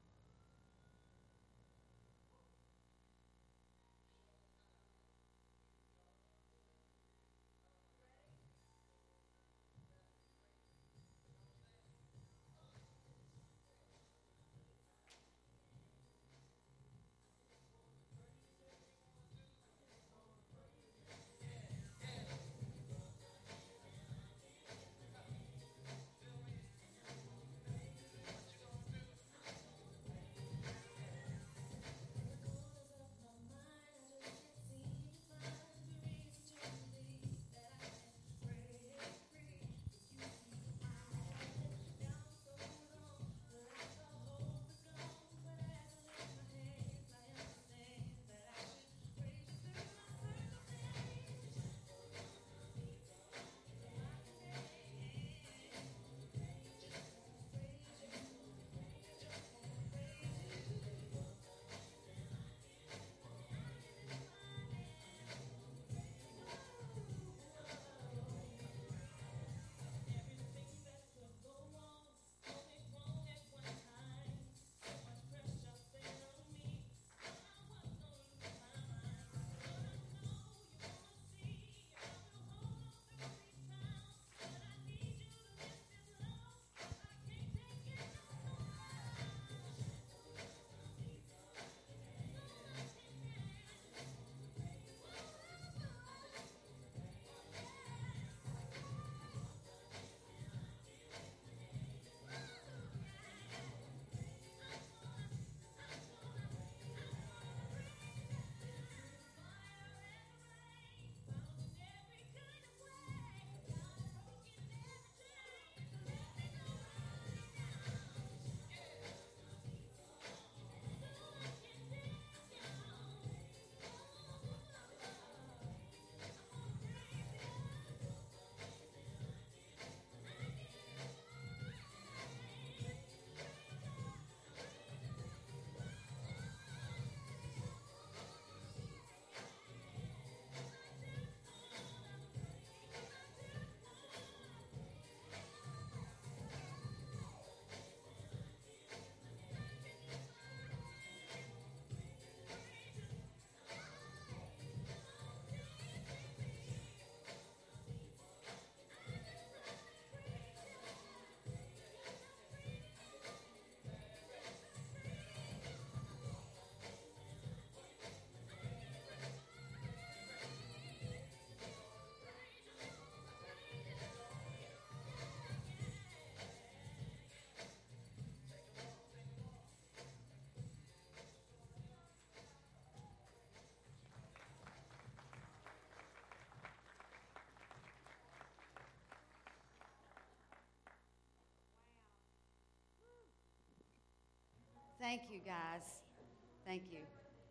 Thank you, guys. Thank you.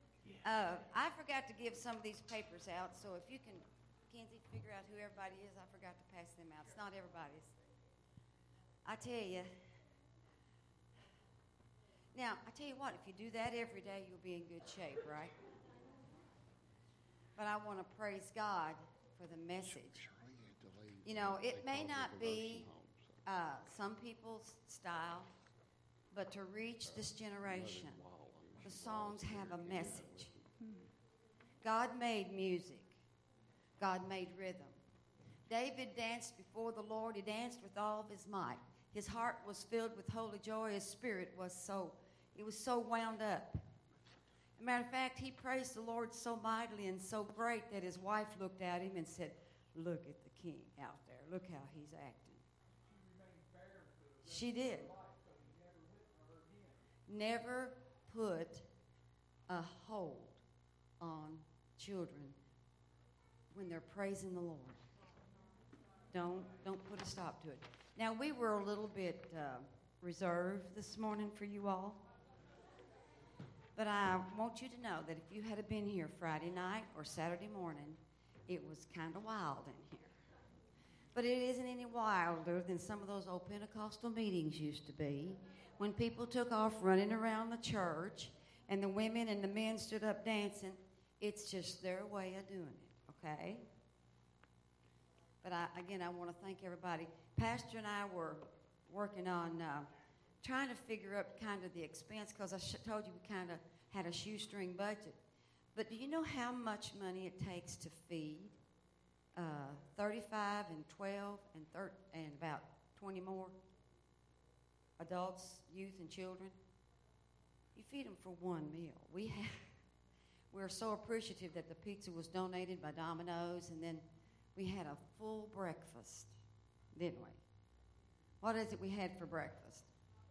Uh, I forgot to give some of these papers out, so if you can, Kenzie, figure out who everybody is. I forgot to pass them out. It's not everybody's. I tell you. Now, I tell you what, if you do that every day, you'll be in good shape, right? But I want to praise God for the message. You know, it may not be uh, some people's style, but to reach this generation, the songs have a message. God made music. God made rhythm. David danced before the Lord. He danced with all of his might. His heart was filled with holy joy. His spirit was so, it was so wound up. As a matter of fact, he praised the Lord so mightily and so great that his wife looked at him and said, "Look at the king out there. Look how he's acting." She did. Never put a hold on children when they're praising the Lord. Don't don't put a stop to it. Now, we were a little bit uh, reserved this morning for you all, but I want you to know that if you had been here Friday night or Saturday morning, it was kind of wild in here. But it isn't any wilder than some of those old Pentecostal meetings used to be, when people took off running around the church and the women and the men stood up dancing. It's just their way of doing it, okay? But I, again, I want to thank everybody. Pastor and I were working on uh, trying to figure up kind of the expense because I sh- told you we kind of had a shoestring budget. But do you know how much money it takes to feed uh, thirty-five and twelve and thir- and about twenty more adults, youth, and children? You feed them for one meal. We have, we're so appreciative that the pizza was donated by Domino's, and then we had a full breakfast, didn't we? What is it we had for breakfast?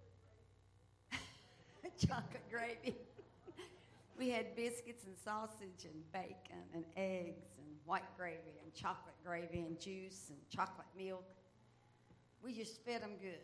Chocolate gravy. We had biscuits and sausage and bacon and eggs and white gravy and chocolate gravy and juice and chocolate milk. We just fed them good.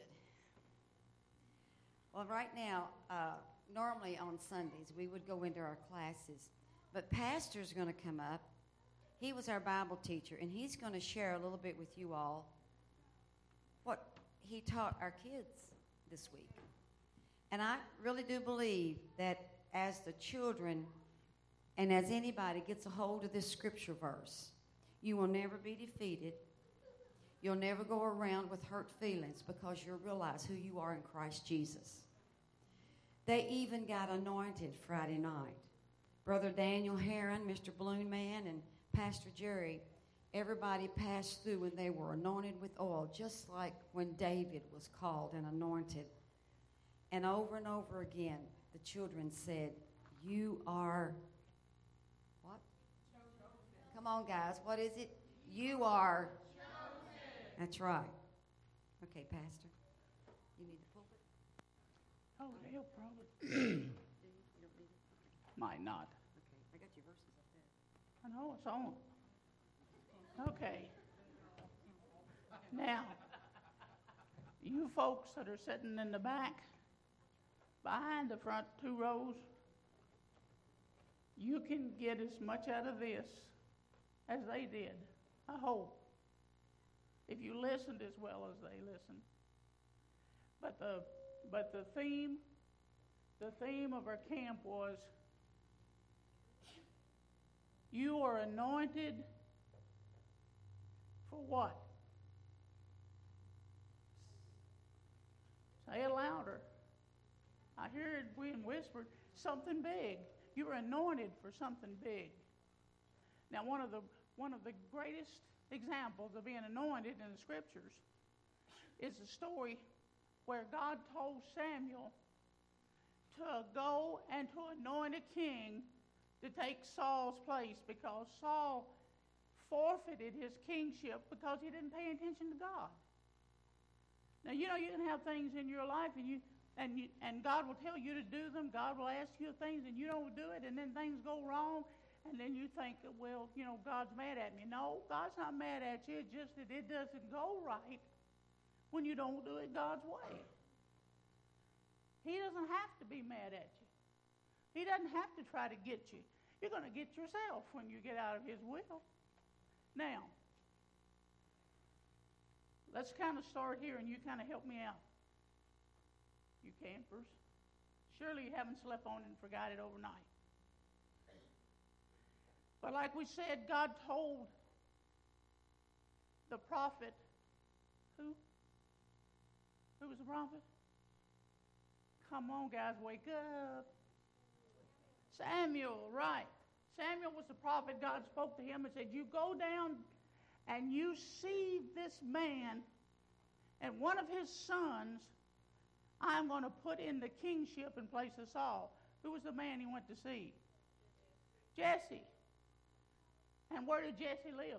Well, right now, uh, normally on Sundays, we would go into our classes, but Pastor's going to come up. He was our Bible teacher, and he's going to share a little bit with you all what he taught our kids this week. And I really do believe that as the children and as anybody gets a hold of this scripture verse, you will never be defeated. You'll never go around with hurt feelings because you'll realize who you are in Christ Jesus. They even got anointed Friday night. Brother Daniel Heron, Mister Balloon Man, and Pastor Jerry, everybody passed through and they were anointed with oil, just like when David was called and anointed. And over and over again, the children said, you are, what? Come on, guys, what is it? You are. That's right. Okay, Pastor, you need the pulpit?
Oh, they'll probably. Might not.
Okay, I got your verses up there.
I know it's on. Okay. Now, you folks that are sitting in the back, behind the front two rows, you can get as much out of this as they did, I hope, if you listened as well as they listened. But the but the theme, the theme of our camp was, you are anointed for what? Say it louder. I hear it being whispered, something big. You're anointed for something big. Now, one of the one of the greatest examples of being anointed in the scriptures is the story where God told Samuel to go and to anoint a king to take Saul's place because Saul forfeited his kingship because he didn't pay attention to God. Now, you know, you can have things in your life and you and you, and God will tell you to do them. God will ask you things and you don't do it, and then things go wrong, and then you think, well, you know, God's mad at me. No, God's not mad at you. It's just that it doesn't go right when you don't do it God's way. He doesn't have to be mad at you. He doesn't have to try to get you. You're going to get yourself when you get out of his will. Now, let's kind of start here, and you kind of help me out. You campers. Surely you haven't slept on it and forgot it overnight. But like we said, God told the prophet, who? Who was the prophet? Come on, guys, wake up. Samuel, right. Samuel was the prophet. God spoke to him and said, you go down and you see this man and one of his sons I'm going to put in the kingship in place of Saul. Who was the man he went to see? Jesse. And where did Jesse live?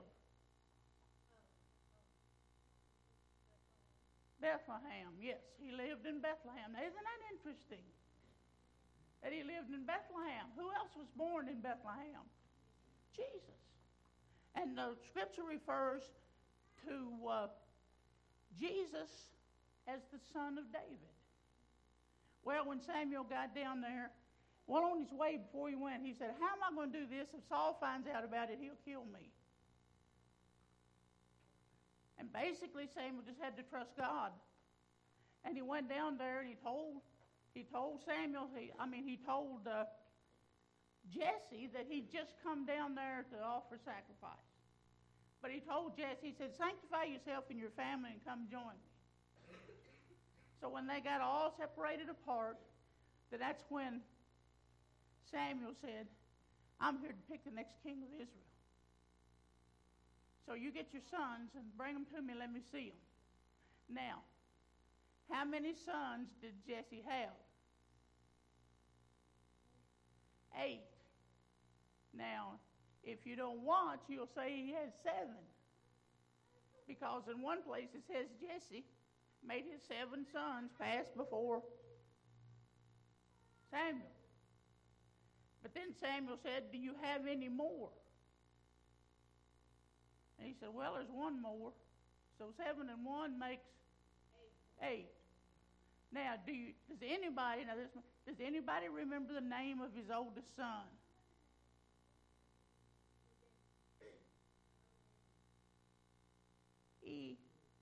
Bethlehem. Yes, he lived in Bethlehem. Now, isn't that interesting? That he lived in Bethlehem. Who else was born in Bethlehem? Jesus. And the scripture refers to uh, Jesus as the son of David. Well, when Samuel got down there, well, on his way before he went, he said, how am I going to do this? If Saul finds out about it, he'll kill me. And basically, Samuel just had to trust God. And he went down there and he told he told Samuel, he, I mean, he told uh, Jesse that he'd just come down there to offer sacrifice. But he told Jesse, he said, sanctify yourself and your family and come join me. So when they got all separated apart, then that's when Samuel said, I'm here to pick the next king of Israel. So you get your sons and bring them to me, let me see them. Now, how many sons did Jesse have? Eight. Now, if you don't watch, you'll say he had seven. Because in one place it says Jesse made his seven sons pass before Samuel. But then Samuel said, do you have any more? And he said, well, there's one more. So seven and one makes eight. Now, do you, does anybody, now this, does anybody remember the name of his oldest son? E.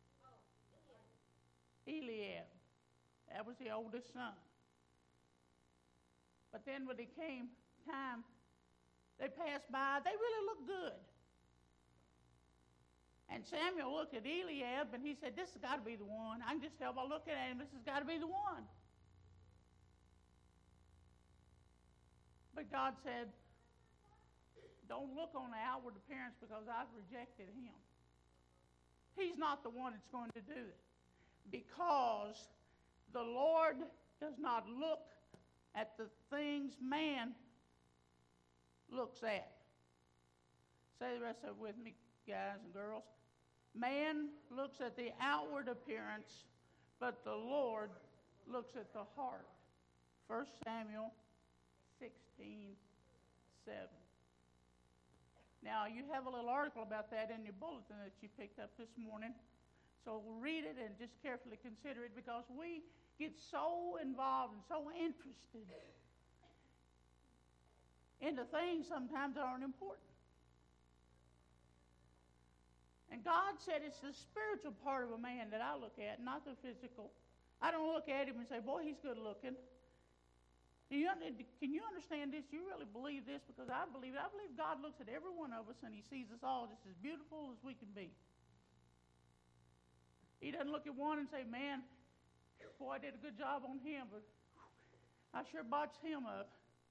Eliab. That was the oldest son. But then when it came time, they passed by, they really looked good. And Samuel looked at Eliab and he said, this has got to be the one. I can just tell by looking at him, this has got to be the one. But God said, don't look on the outward appearance because I've rejected him. He's not the one that's going to do it. Because the Lord does not look at the things man looks at. Say the rest of it with me, guys and girls. Man looks at the outward appearance, but the Lord looks at the heart. First Samuel sixteen seven. Now, you have a little article about that in your bulletin that you picked up this morning. So read it and just carefully consider it, because we get so involved and so interested in the things sometimes that aren't important. And God said it's the spiritual part of a man that I look at, not the physical. I don't look at him and say, boy, he's good looking. Do you, can you understand this? You really believe this? Because I believe it. I believe God looks at every one of us and he sees us all just as beautiful as we can be. He doesn't look at one and say, man, boy, I did a good job on him, but I sure botched him up.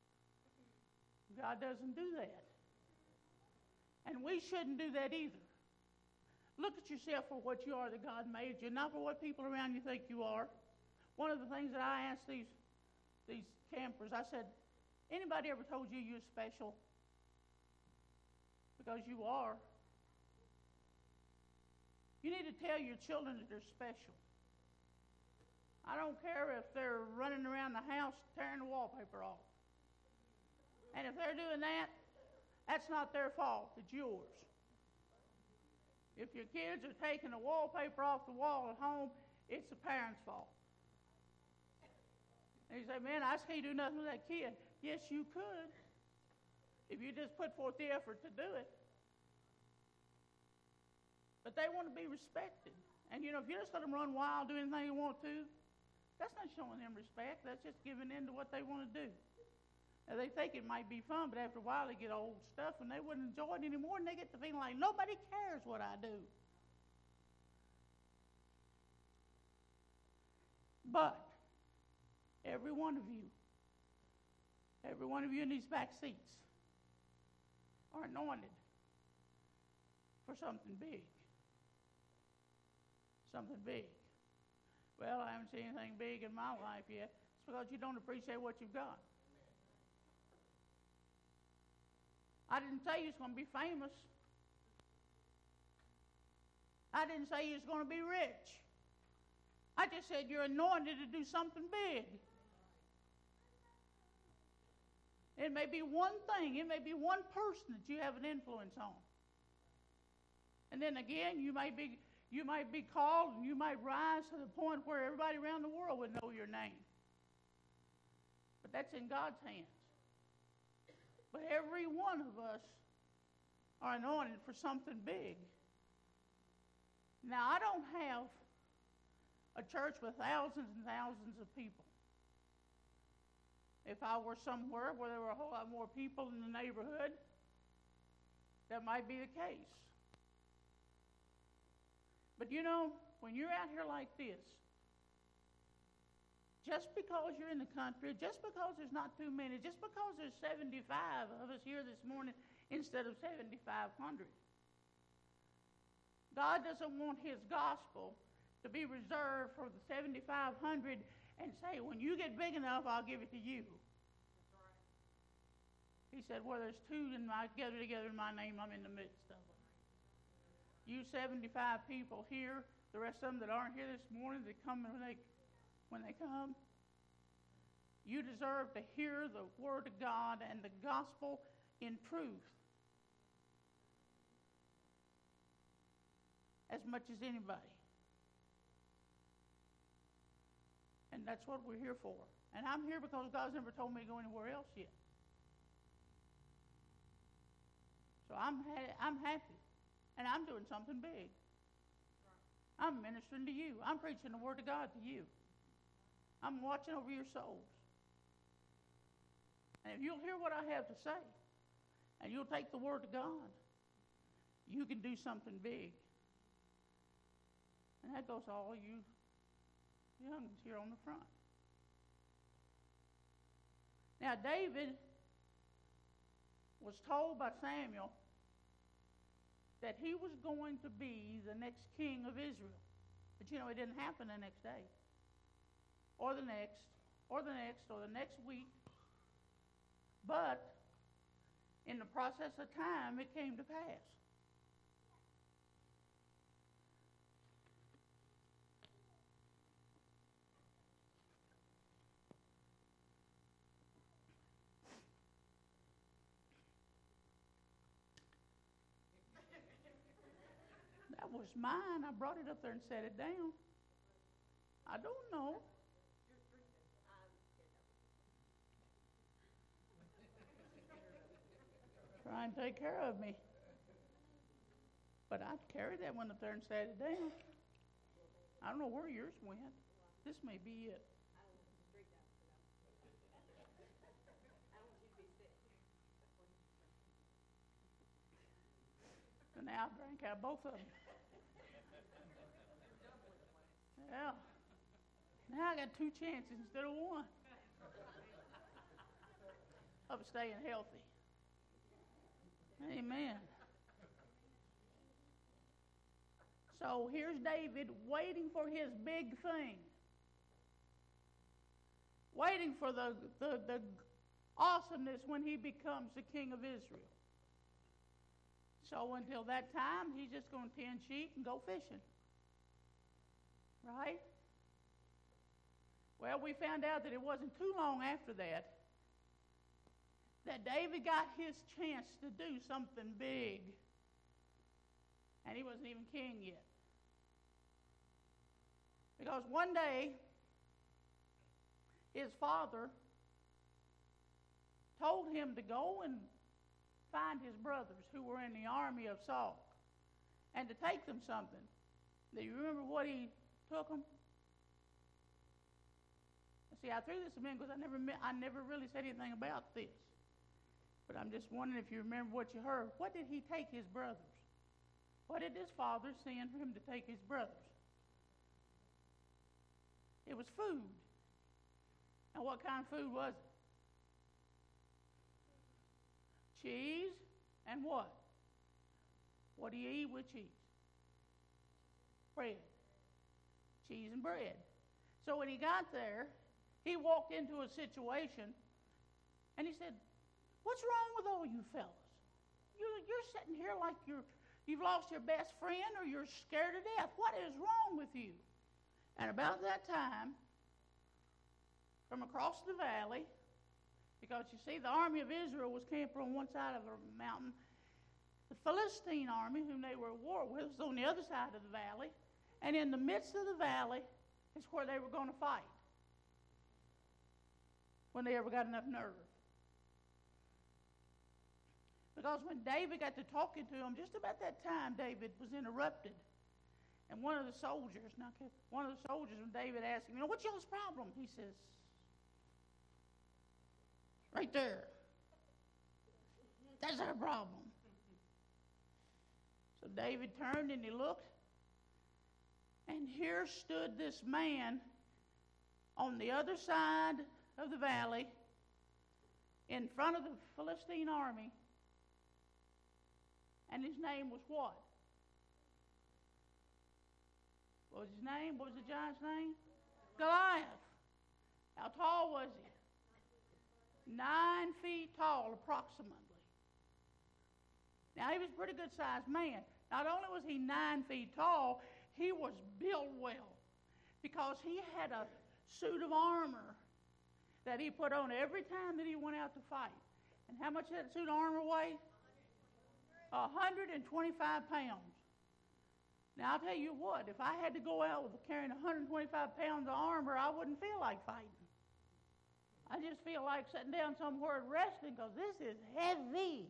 God doesn't do that. And we shouldn't do that either. Look at yourself for what you are that God made you, not for what people around you think you are. One of the things that I asked these these campers, I said, anybody ever told you you're special? Because you are. You need to tell your children that they're special. I don't care if they're running around the house tearing the wallpaper off. And if they're doing that, that's not their fault, it's yours. If your kids are taking the wallpaper off the wall at home, it's the parents' fault. And you say, man, I just can't do nothing with that kid. Yes, you could, if you just put forth the effort to do it. But they want to be respected. And, you know, if you just let them run wild, do anything you want to, that's not showing them respect. That's just giving in to what they want to do. Now, they think it might be fun, but after a while they get old stuff and they wouldn't enjoy it anymore, and they get the feeling like nobody cares what I do. But every one of you, every one of you in these back seats are anointed for something big. Something big. Well, I haven't seen anything big in my life yet. It's because you don't appreciate what you've got. I didn't say you was going to be famous. I didn't say you was going to be rich. I just said you're anointed to do something big. It may be one thing. It may be one person that you have an influence on. And then again, you may be you might be called and you might rise to the point where everybody around the world would know your name. But that's in God's hands. But every one of us are anointed for something big. Now, I don't have a church with thousands and thousands of people. If I were somewhere where there were a whole lot more people in the neighborhood, that might be the case. But you know, when you're out here like this, just because you're in the country, just because there's not too many, just because there's seventy-five of us here this morning instead of seventy-five hundred. God doesn't want his gospel to be reserved for the seventy-five hundred and say, when you get big enough, I'll give it to you. He said, where there's two in my, gather together in my name, I'm in the midst of them. You seventy-five people here, the rest of them that aren't here this morning, that come when they, when they come, you deserve to hear the word of God and the gospel in truth as much as anybody. And that's what we're here for. And I'm here because God's never told me to go anywhere else yet. So I'm ha- I'm happy, and I'm doing something big. I'm ministering to you. I'm preaching the word of God to you. I'm watching over your souls. And if you'll hear what I have to say, and you'll take the word of God, you can do something big. And that goes to all you youngins here on the front. Now, David was told by Samuel that he was going to be the next king of Israel. But you know, it didn't happen the next day, or the next, or the next, or the next week. But in the process of time, it came to pass. That was mine. I brought it up there and set it down. I don't know. Try and take care of me. But I carried that one up there and set it down. I don't know where yours went. This may be it. And now I drank out both of them. Yeah. Now I got two chances instead of one of staying healthy. Amen. So here's David waiting for his big thing. Waiting for the, the, the awesomeness when he becomes the king of Israel. So until that time, he's just going to tend sheep and go fishing. Right? Well, we found out that it wasn't too long after that that David got his chance to do something big. And he wasn't even king yet. Because one day, his father told him to go and find his brothers who were in the army of Saul and to take them something. Do you remember what he took them? See, I threw this in because I never, I never really said anything about this. But I'm just wondering if you remember what you heard. What did he take his brothers? What did his father send for him to take his brothers? It was food. And what kind of food was it? Cheese and what? What do you eat with cheese? Bread. Cheese and bread. So when he got there, he walked into a situation and he said, what's wrong with all you fellas? You're, you're sitting here like you're, you've lost your best friend or you're scared to death. What is wrong with you? And about that time, from across the valley, because you see the army of Israel was camped on one side of the mountain, the Philistine army, whom they were at war with, was on the other side of the valley, and in the midst of the valley is where they were going to fight when they ever got enough nerve. Because when David got to talking to him, just about that time, David was interrupted. And one of the soldiers, now, one of the soldiers, when David asked him, you know, what's y'all's problem? He says, right there. That's our problem. So David turned and he looked, and here stood this man on the other side of the valley, in front of the Philistine army, and his name was what? What was his name? What was the giant's name? Goliath. How tall was he? Nine feet tall, approximately. Now, he was a pretty good-sized man. Not only was he nine feet tall, he was built well, because he had a suit of armor that he put on every time that he went out to fight. And how much did that suit of armor weigh? one hundred twenty-five pounds. Now, I'll tell you what, if I had to go out with carrying one hundred twenty-five pounds of armor, I wouldn't feel like fighting. I just feel like sitting down somewhere and resting, because this is heavy.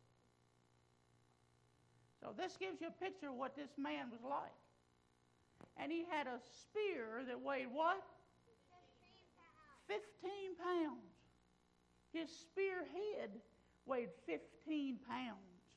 So this gives you a picture of what this man was like. And he had a spear that weighed what? fifteen pounds. His spear head weighed fifteen pounds.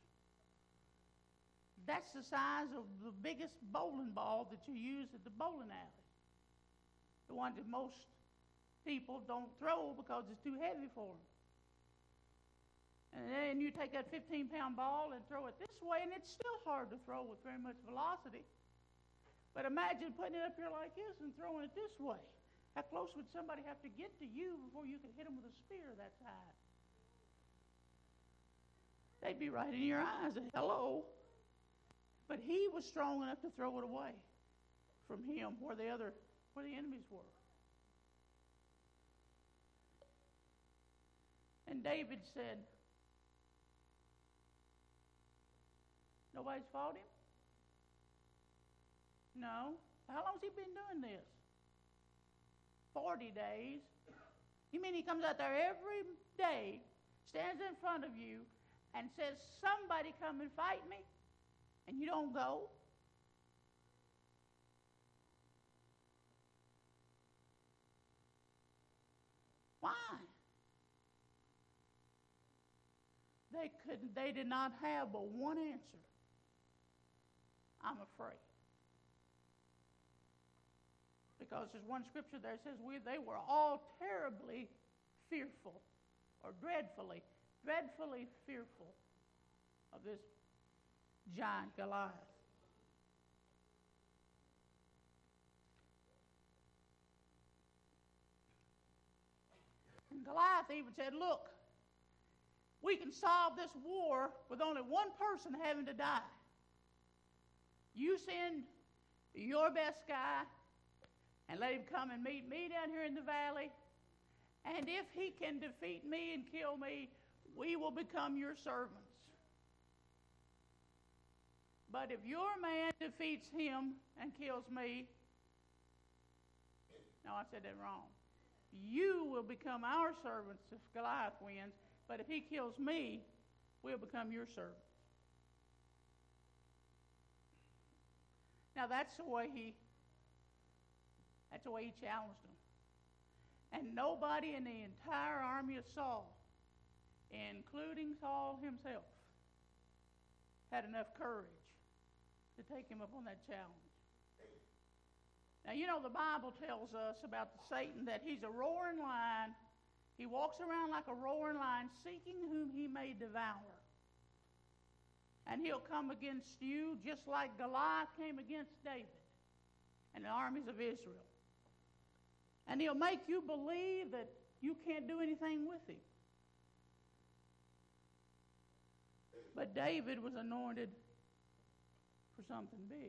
That's the size of the biggest bowling ball that you use at the bowling alley. The one that most people don't throw because it's too heavy for them. And then you take that fifteen-pound ball and throw it this way, and it's still hard to throw with very much velocity. But imagine putting it up here like this and throwing it this way. How close would somebody have to get to you before you could hit them with a spear that size? They'd be right in your eyes. Hello. But he was strong enough to throw it away from him where the other, where the enemies were. And David said, nobody's fought him? No. How long has he been doing this? Forty days. You mean he comes out there every day, stands in front of you, and says, somebody come and fight me, and you don't go? Why? They couldn't, they did not have but one answer. I'm afraid. Because there's one scripture there that says we, they were all terribly fearful, or dreadfully, dreadfully fearful of this giant Goliath. And Goliath even said, look, we can solve this war with only one person having to die. You send your best guy and let him come and meet me down here in the valley. And if he can defeat me and kill me, we will become your servants. But if your man defeats him and kills me, no, I said that wrong. You will become our servants if Goliath wins. But if he kills me, we'll become your servants. Now that's the way he that's the way he challenged them. And nobody in the entire army of Saul, including Saul himself, had enough courage to take him up on that challenge. Now, you know, the Bible tells us about Satan that he's a roaring lion. He walks around like a roaring lion, seeking whom he may devour. And he'll come against you just like Goliath came against David and the armies of Israel. And he'll make you believe that you can't do anything with him. But David was anointed for something big.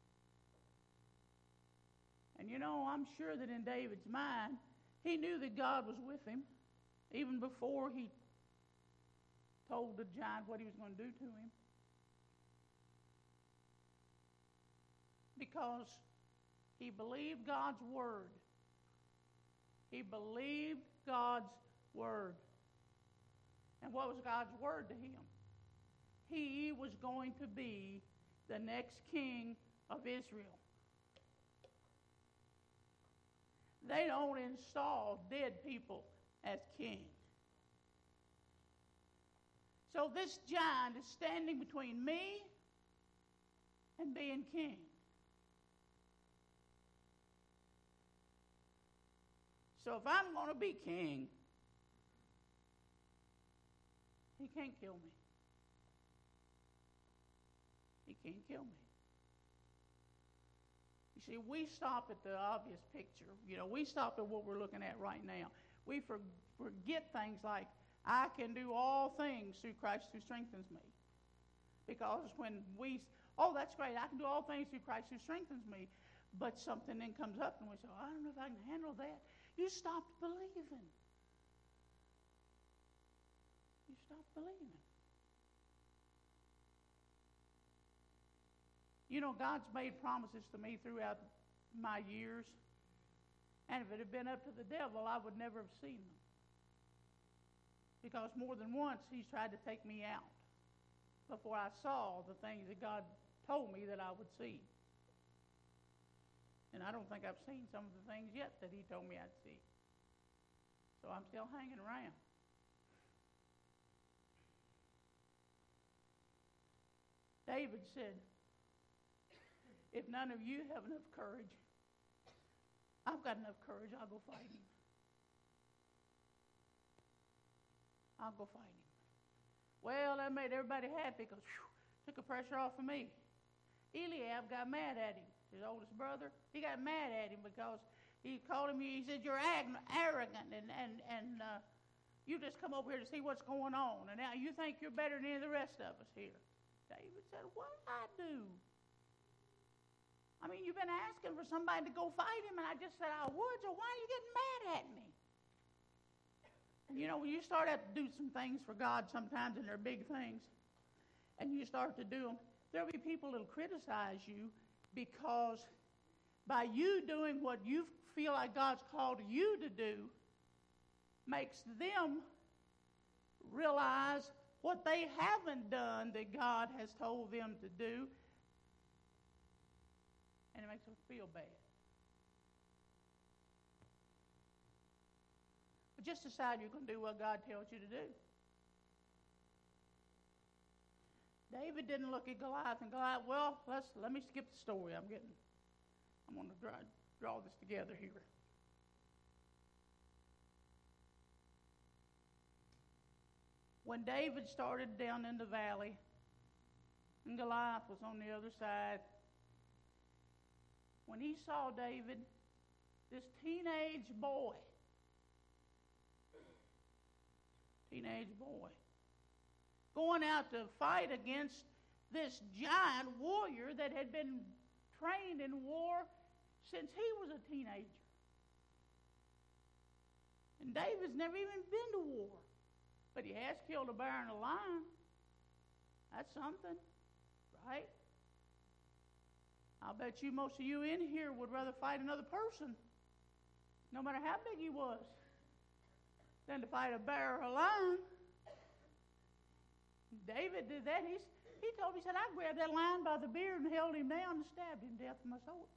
And you know, I'm sure that in David's mind, he knew that God was with him even before he told the giant what he was going to do to him. Because he believed God's word. He believed God's word. And what was God's word to him? He was going to be the next king of Israel. They don't install dead people as king. So this giant is standing between me and being king. So if I'm going to be king, he can't kill me. He can't kill me. You see, we stop at the obvious picture. You know, we stop at what we're looking at right now. We for, forget things like, I can do all things through Christ who strengthens me. Because when we, oh, that's great, I can do all things through Christ who strengthens me. But something then comes up and we say, oh, I don't know if I can handle that. You stopped believing. You stopped believing. You know, God's made promises to me throughout my years. And if it had been up to the devil, I would never have seen them. Because more than once, he's tried to take me out before I saw the things that God told me that I would see. And I don't think I've seen some of the things yet that he told me I'd see. So I'm still hanging around. David said, if none of you have enough courage, I've got enough courage, I'll go fight him. I'll go fight him. Well, that made everybody happy because took the pressure off of me. Eliab got mad at him, his oldest brother. He got mad at him because he called him, he said, you're ag- arrogant and, and, and uh, you just come over here to see what's going on. And now you think you're better than any of the rest of us here. David said, what did I do? I mean, you've been asking for somebody to go fight him, and I just said I would, so why are you getting mad at me? And you know, when you start out to do some things for God sometimes, and they're big things, and you start to do them, there'll be people that'll criticize you because by you doing what you feel like God's called you to do makes them realize what they haven't done that God has told them to do, and it makes them feel bad. But just decide you're going to do what God tells you to do. David didn't look at Goliath and Goliath, well, let's let me skip the story. I'm getting, I'm going to draw, draw this together here. When David started down in the valley, and Goliath was on the other side, when he saw David, this teenage boy, teenage boy, going out to fight against this giant warrior that had been trained in war since he was a teenager. And David's never even been to war, but he has killed a bear and a lion. That's something, right? I'll bet you most of you in here would rather fight another person, no matter how big he was, than to fight a bear or a lion. David did that. He's, he told me, he said, I grabbed that lion by the beard and held him down and stabbed him to death with my sword.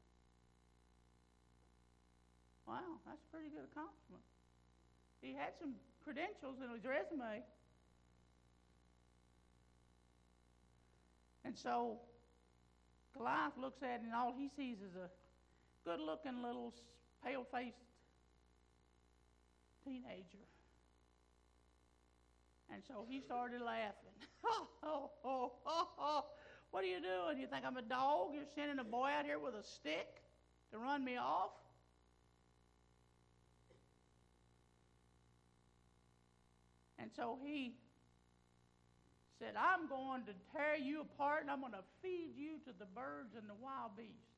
Wow, that's a pretty good accomplishment. He had some credentials in his resume. And so Goliath looks at it, and all he sees is a good-looking little pale-faced teenager. And so he started laughing. Oh, oh, oh, oh, oh. What are you doing? You think I'm a dog? You're sending a boy out here with a stick to run me off? And so he said, I'm going to tear you apart, and I'm going to feed you to the birds and the wild beasts.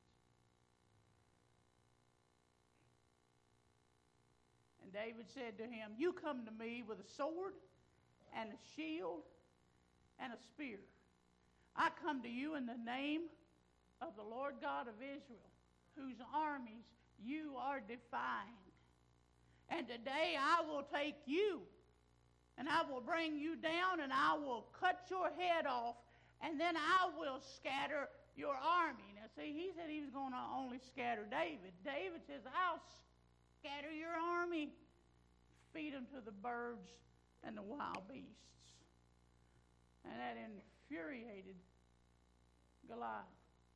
And David said to him, you come to me with a sword and a shield and a spear. I come to you in the name of the Lord God of Israel, whose armies you are defying. And today I will take you, and I will bring you down, and I will cut your head off, and then I will scatter your army. Now, see, he said he was going to only scatter David. David says, I'll scatter your army, feed them to the birds and the wild beasts. And that infuriated Goliath.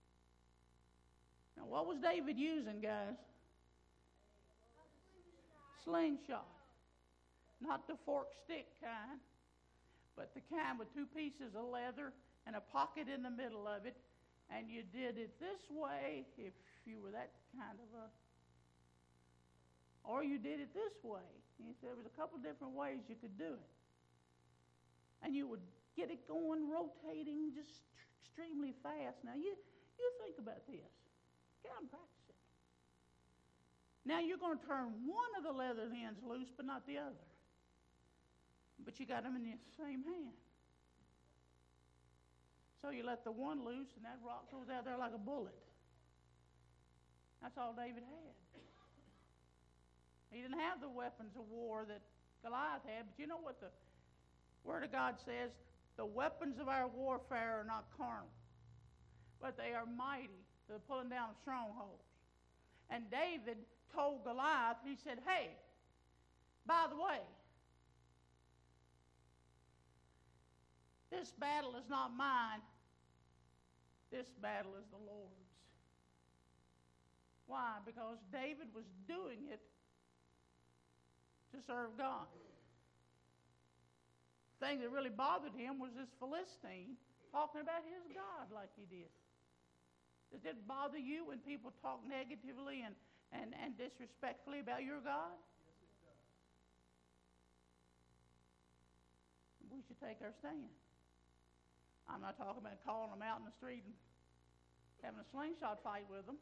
Now, what was David using, guys? slingshot. Not the fork stick kind, but the kind with two pieces of leather and a pocket in the middle of it. And you did it this way if you were that kind of a, or you did it this way. He said there was a couple different ways you could do it. And you would get it going, rotating just extremely fast. Now, you, you think about this. Get out and practice it. Now, you're going to turn one of the leather ends loose, but not the other. But you got them in the same hand. So you let the one loose, and that rock goes out there like a bullet. That's all David had. He didn't have the weapons of war that Goliath had, but you know what the Word of God says? The weapons of our warfare are not carnal, but they are mighty to the pulling down of strongholds. And David told Goliath, he said, hey, by the way, this battle is not mine. This battle is the Lord's. Why? Because David was doing it to serve God. The thing that really bothered him was this Philistine talking about his God like he did. Does it bother you when people talk negatively and, and, and disrespectfully about your God? We should take our stand. I'm not talking about calling them out in the street and having a slingshot fight with them.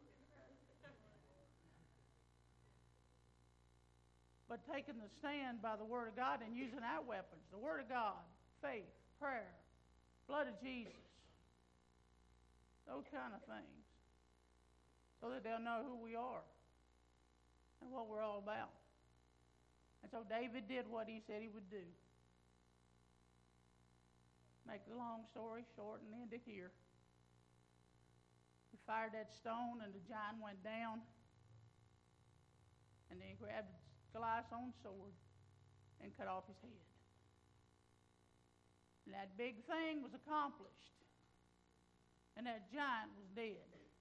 But taking the stand by the Word of God and using our weapons. The Word of God, faith, prayer, blood of Jesus. Those kind of things. So that they'll know who we are and what we're all about. And so David did what he said he would do. Make the long story short and end it here. He fired that stone and the giant went down. And then he grabbed Goliath's own sword and cut off his head. And that big thing was accomplished. And that giant was dead.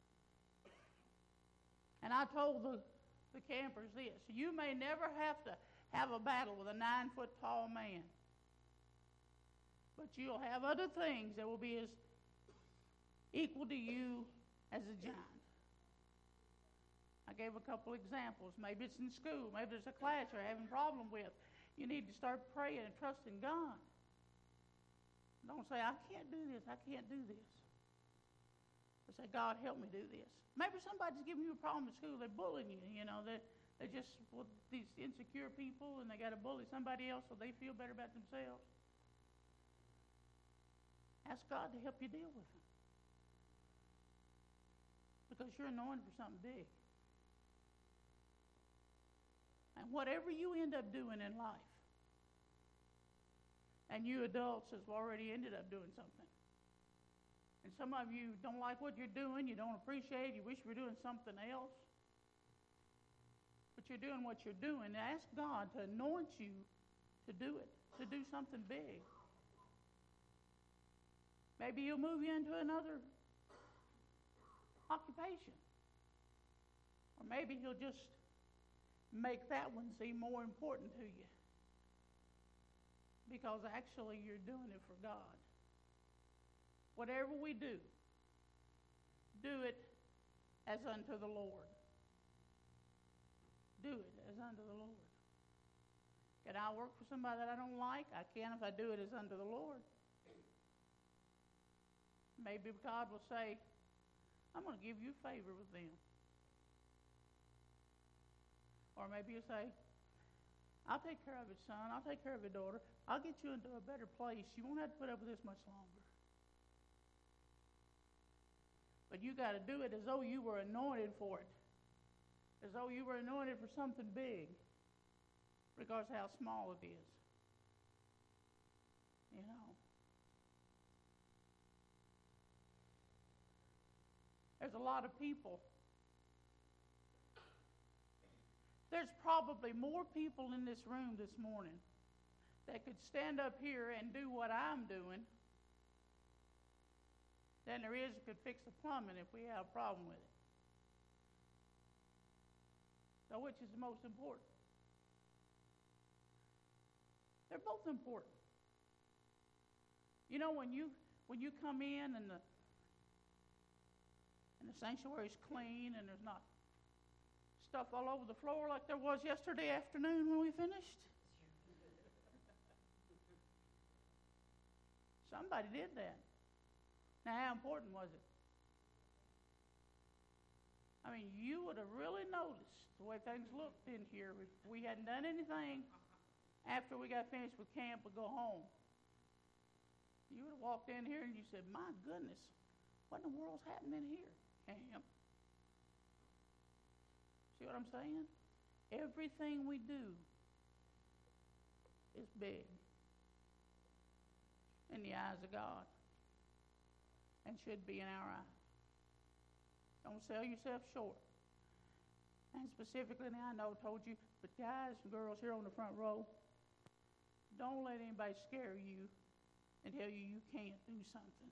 And I told the, the campers this. You may never have to have a battle with a nine-foot tall man. But you'll have other things that will be as equal to you as a giant. I gave a couple examples. Maybe it's in school. Maybe there's a class you're having a problem with. You need to start praying and trusting God. Don't say, I can't do this. I can't do this. But say, God, help me do this. Maybe somebody's giving you a problem at school. They're bullying you. You know, they're, they're just well, these insecure people, and they got to bully somebody else so they feel better about themselves. Ask God to help you deal with them. Because you're anointed for something big. And whatever you end up doing in life, and you adults have already ended up doing something. And some of you don't like what you're doing, you don't appreciate it, you wish you were doing something else. But you're doing what you're doing. Ask God to anoint you to do it, to do something big. Maybe He'll move you into another occupation. Or maybe He'll just make that one seem more important to you. Because actually you're doing it for God. Whatever we do, do it as unto the Lord. Do it as unto the Lord. Can I work for somebody that I don't like? I can if I do it as unto the Lord. Maybe God will say, I'm going to give you favor with them. Or maybe He'll say, I'll take care of it, son. I'll take care of it, daughter. I'll get you into a better place. You won't have to put up with this much longer. But you got to do it as though you were anointed for it. As though you were anointed for something big. Regardless of how small it is. You know. There's a lot of people. There's probably more people in this room this morning that could stand up here and do what I'm doing than there is that could fix the plumbing if we have a problem with it. So which is the most important? They're both important. You know, when you when you come in and the and the sanctuary's clean and there's not stuff all over the floor like there was yesterday afternoon when we finished. Somebody did that. Now, how important was it? I mean, you would have really noticed the way things looked in here if we hadn't done anything after we got finished with camp or go home. You would have walked in here and you said, my goodness, what in the world's happening here, camp? See what I'm saying? Everything we do is big in the eyes of God and should be in our eyes. Don't sell yourself short. And specifically, now I know I told you, but guys and girls here on the front row, don't let anybody scare you and tell you you can't do something.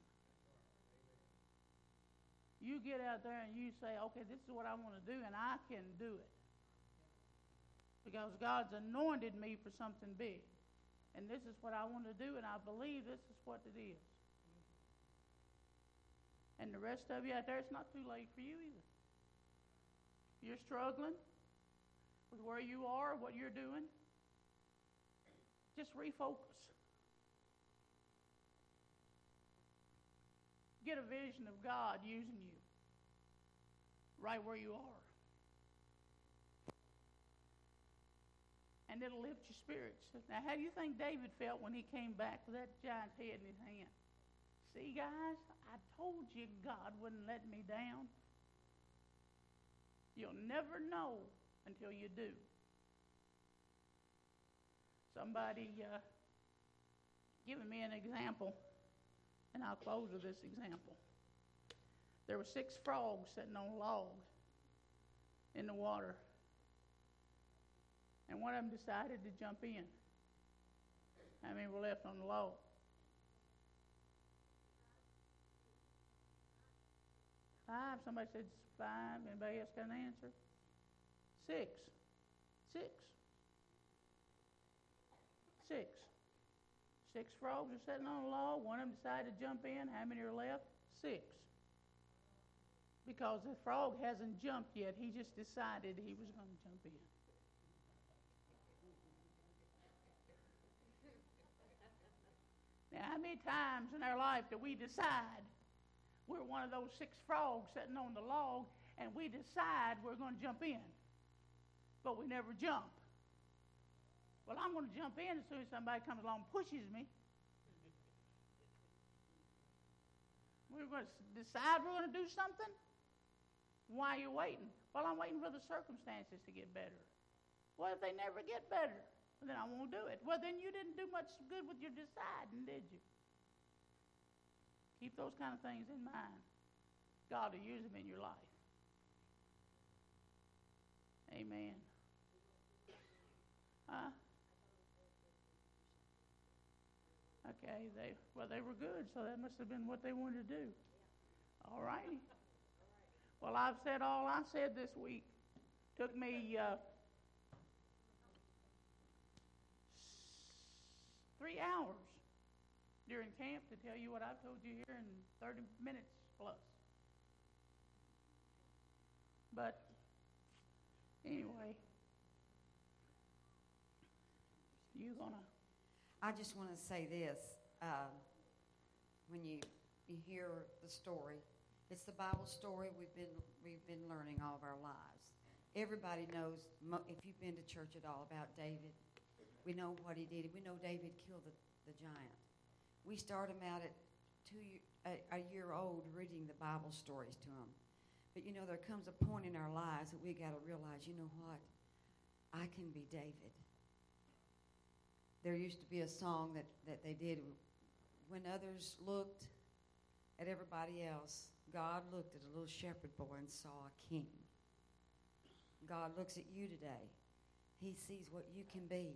You get out there and you say, okay, this is what I want to do, and I can do it. Because God's anointed me for something big. And this is what I want to do, and I believe this is what it is. And the rest of you out there, it's not too late for you either. If you're struggling with where you are, what you're doing, just refocus. Get a vision of God using you right where you are. And it'll lift your spirits. Now, how do you think David felt when he came back with that giant's head in his hand? See, guys, I told you God wouldn't let me down. You'll never know until you do. Somebody uh, giving me an example, and I'll close with this example. There were six frogs sitting on a log in the water, and one of them decided to jump in. How many were left on the log? Five. Somebody said five. Anybody else got an answer? Six. Six. Six. Six frogs are sitting on a log. One of them decided to jump in. How many are left? Six. Because the frog hasn't jumped yet. He just decided he was going to jump in. Now, how many times in our life do we decide we're one of those six frogs sitting on the log, and we decide we're going to jump in, but we never jump? Well, I'm going to jump in as soon as somebody comes along and pushes me. We're going to decide we're going to do something. Why are you waiting? Well, I'm waiting for the circumstances to get better. Well, if they never get better, then I won't do it. Well, then you didn't do much good with your deciding, did you? Keep those kind of things in mind. God will use them in your life. Amen. Huh? Okay, they well they were good, so that must have been what they wanted to do. All righty. Well, I've said all I said this week. Took me uh, three hours during camp to tell you what I've told you here in thirty minutes plus. But anyway, you gonna?
I just want to say this. Uh, when you you hear the story, it's the Bible story we've been we've been learning all of our lives. Everybody knows, mo- if you've been to church at all, about David. We know what he did. We know David killed the, the giant. We start him out at two a, a year old reading the Bible stories to him. But you know, there comes a point in our lives that we got to realize, you know what? I can be David. There used to be a song that, that they did. When others looked at everybody else, God looked at a little shepherd boy and saw a king. God looks at you today. He sees what you can be.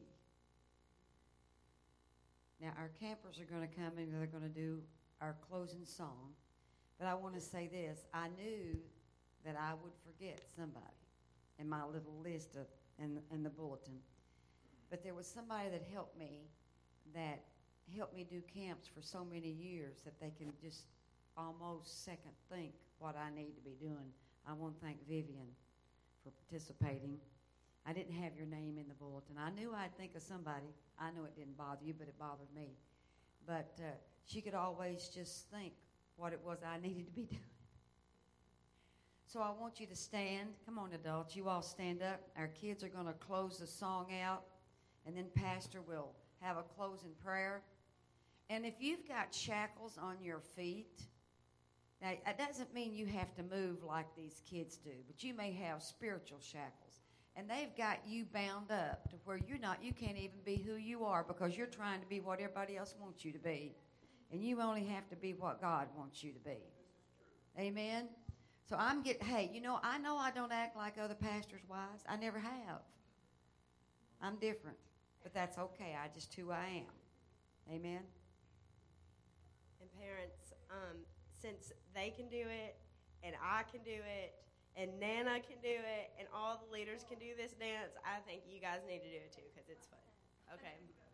Now, our campers are going to come and they're going to do our closing song. But I want to say this. I knew that I would forget somebody in my little list of, in, in the bulletin. But there was somebody that helped me that helped me do camps for so many years that they can just almost second think what I need to be doing. I want to thank Vivian for participating. I didn't have your name in the bulletin. I knew I'd think of somebody. I know it didn't bother you, but it bothered me. But uh, she could always just think what it was I needed to be doing. So I want you to stand. Come on, adults. You all stand up. Our kids are going to close the song out, and then Pastor will have a closing prayer. And if you've got shackles on your feet, now it doesn't mean you have to move like these kids do, but you may have spiritual shackles. And they've got you bound up to where you're not, you can't even be who you are because you're trying to be what everybody else wants you to be. And you only have to be what God wants you to be. Amen? So I'm getting, hey, you know, I know I don't act like other pastors' wives. I never have. I'm different. But that's okay. I just who I am. Amen?
And parents, um, since they can do it, and I can do it, and Nana can do it, and all the leaders can do this dance, I think you guys need to do it too because it's fun. Okay.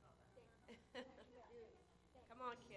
Come on, Kim.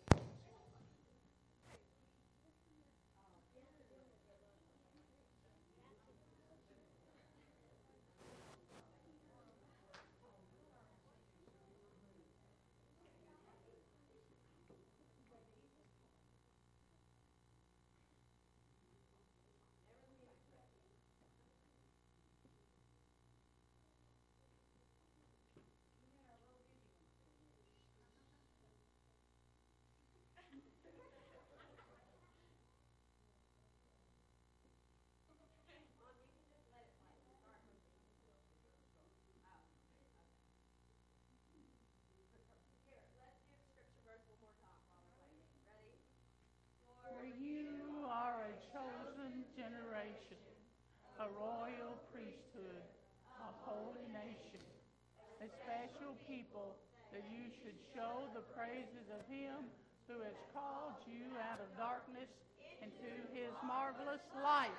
For you are a chosen generation, a royal priesthood, a holy nation, a special people, that you should show the praises of him who has called you out of darkness into his marvelous light.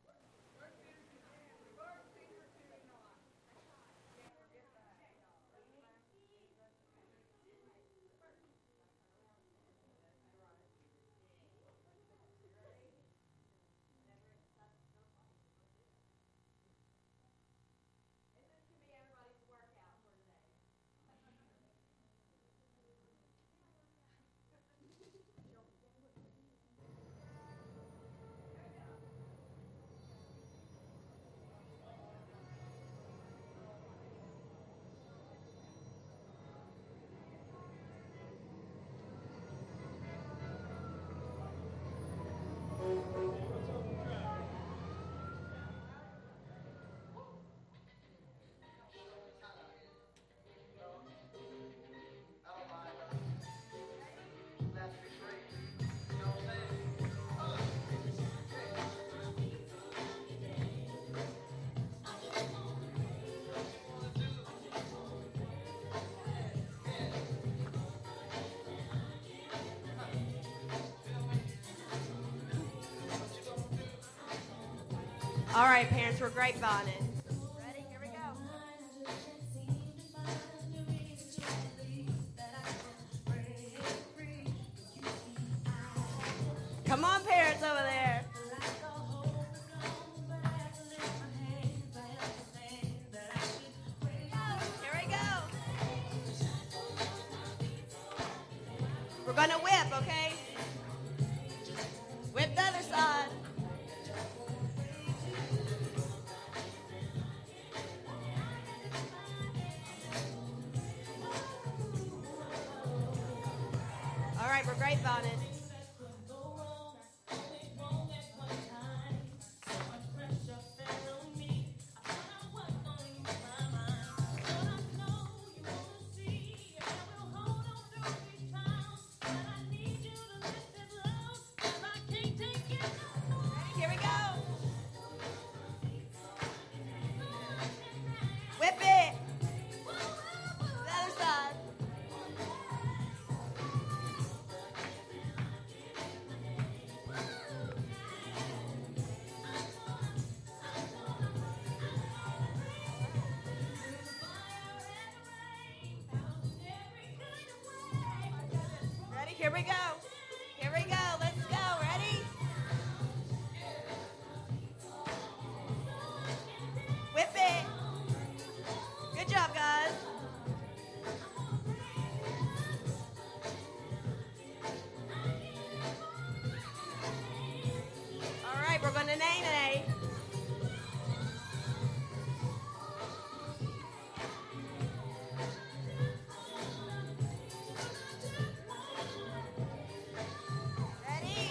All right, parents, we're grapevining. Ready? Here we go. Come on, parents over there. Here we go. We're going to whip, okay? Whip the other side. All right, we're grapevining. Here we go. Whip it. The other side.
we go. Here we go. Let's go. Ready? Whip it. Good job, guys. All right, we're going to nay nay. Ready?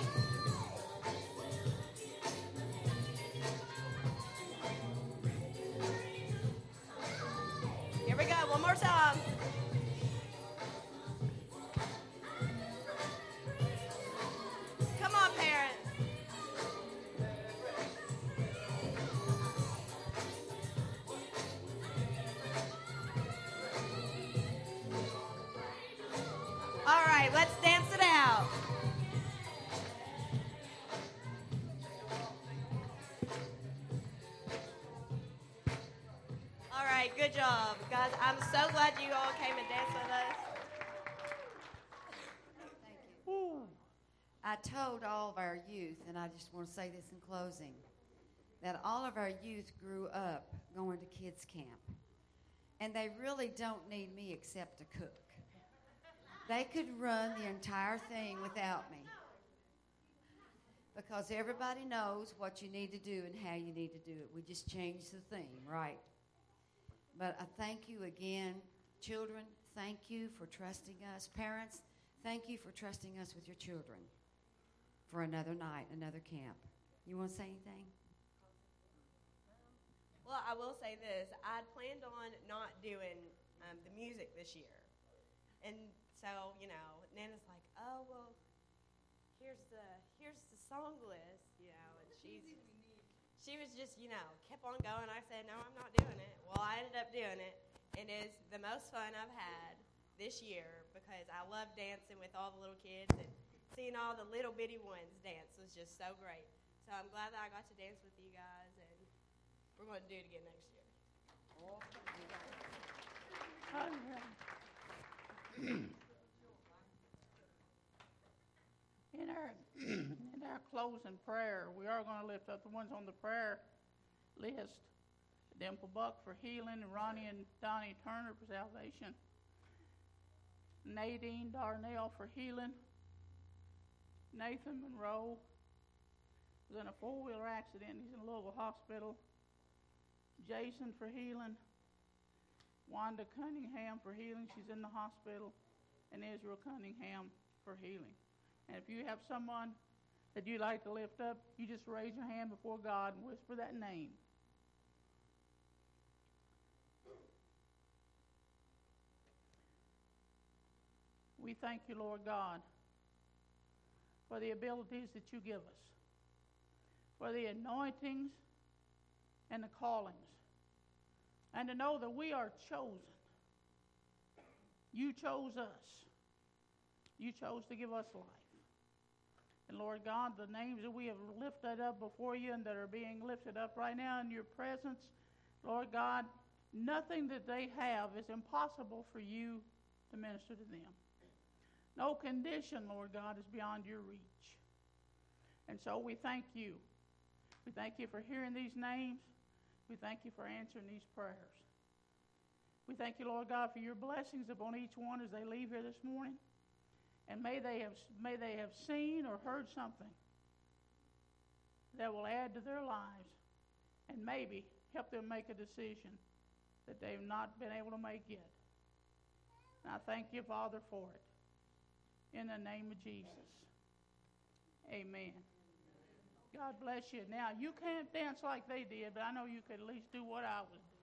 Here we go. One more time. Come on, parents. All right, let's dance it out. All right, good job. Guys, I'm so glad you all came and danced with us.
Thank you. I told all of our youth, and I just want to say this in closing, that all of our youth grew up going to kids' camp. And they really don't need me except to cook. They could run the entire thing without me. Because everybody knows what you need to do and how you need to do it. We just changed the theme, right? But I thank you again. Children, thank you for trusting us. Parents, thank you for trusting us with your children for another night, another camp. You want to say anything?
Well, I will say this. I'd planned on not doing um, the music this year. And so, you know, Nana's like, oh, well, here's the here's the song list, you know, and she's she was just, you know, kept on going. I said, no, I'm not doing it. Well, I ended up doing it. It is the most fun I've had this year because I love dancing with all the little kids, and seeing all the little bitty ones dance was just so great. So I'm glad that I got to dance with you guys, and we're going to do it again next year.
In our, in our closing prayer, we are going to lift up the ones on the prayer list. Dimple Buck for healing, and Ronnie and Donnie Turner for salvation. Nadine Darnell for healing. Nathan Monroe was in a four-wheeler accident. He's in Louisville Hospital. Jason for healing. Wanda Cunningham for healing. She's in the hospital. And Israel Cunningham for healing. And if you have someone that you'd like to lift up, you just raise your hand before God and whisper that name. We thank you, Lord God, for the abilities that you give us, for the anointings and the callings, and to know that we are chosen. You chose us. You chose to give us life. And Lord God, the names that we have lifted up before you and that are being lifted up right now in your presence, Lord God, nothing that they have is impossible for you to minister to them. No condition, Lord God, is beyond your reach. And so we thank you. We thank you for hearing these names. We thank you for answering these prayers. We thank you, Lord God, for your blessings upon each one as they leave here this morning. And may they have, may they have seen or heard something that will add to their lives and maybe help them make a decision that they've not been able to make yet. And I thank you, Father, for it. In the name of Jesus. Amen. God bless you. Now, you can't dance like they did, but I know you could at least do what I was doing.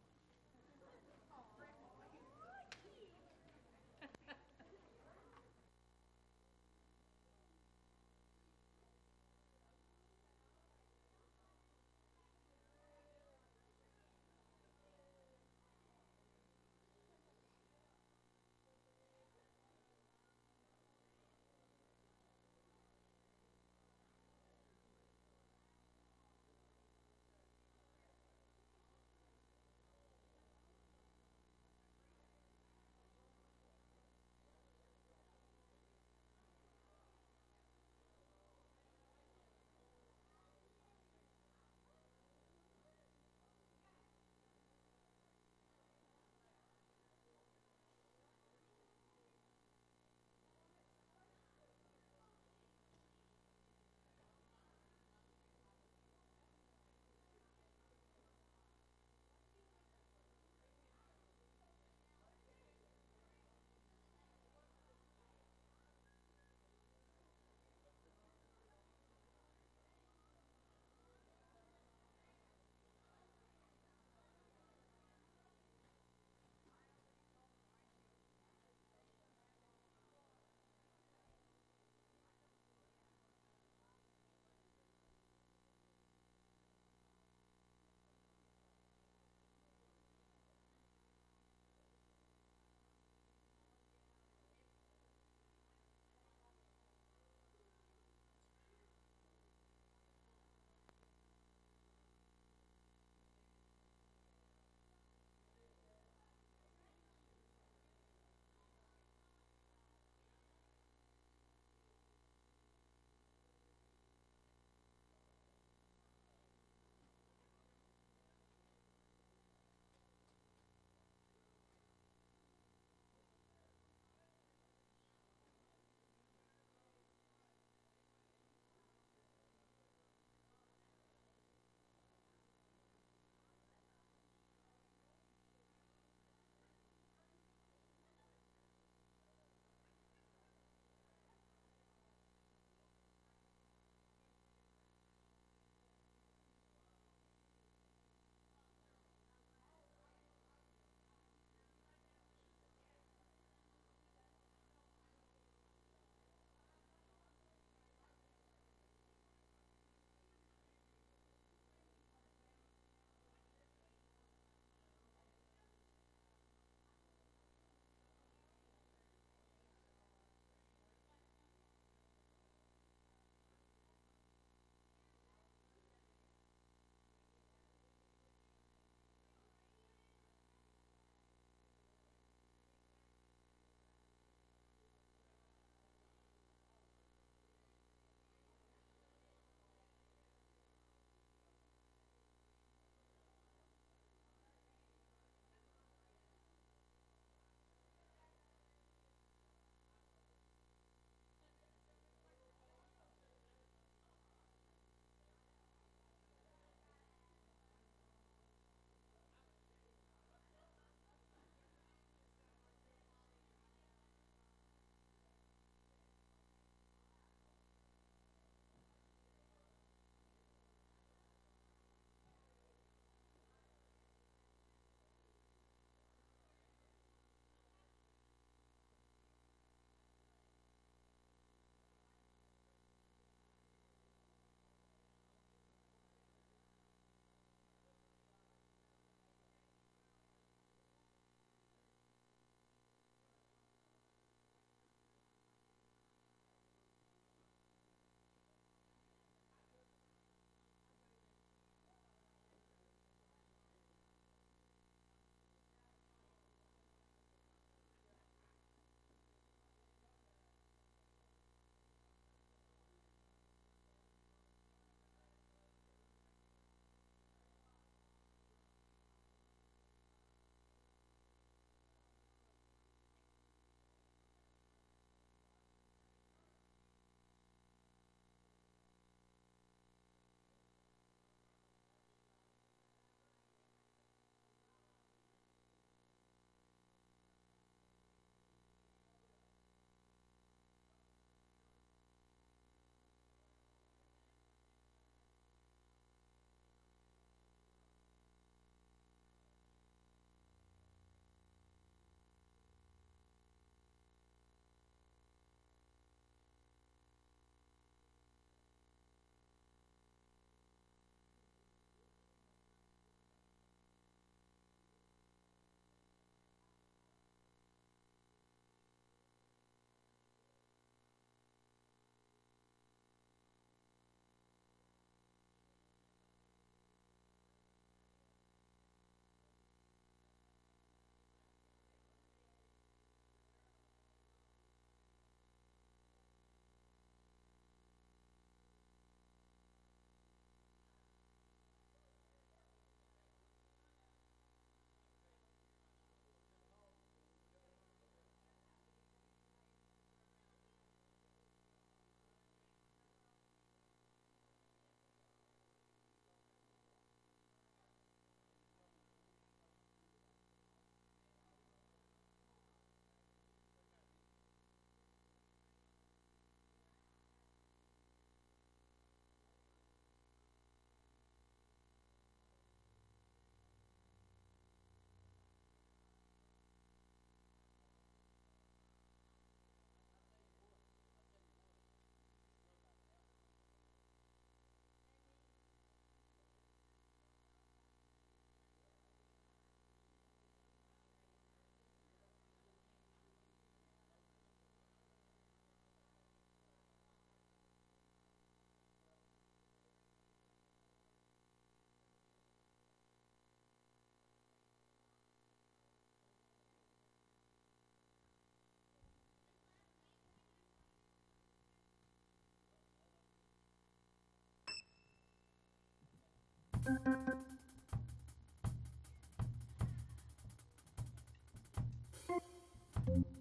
Thank you.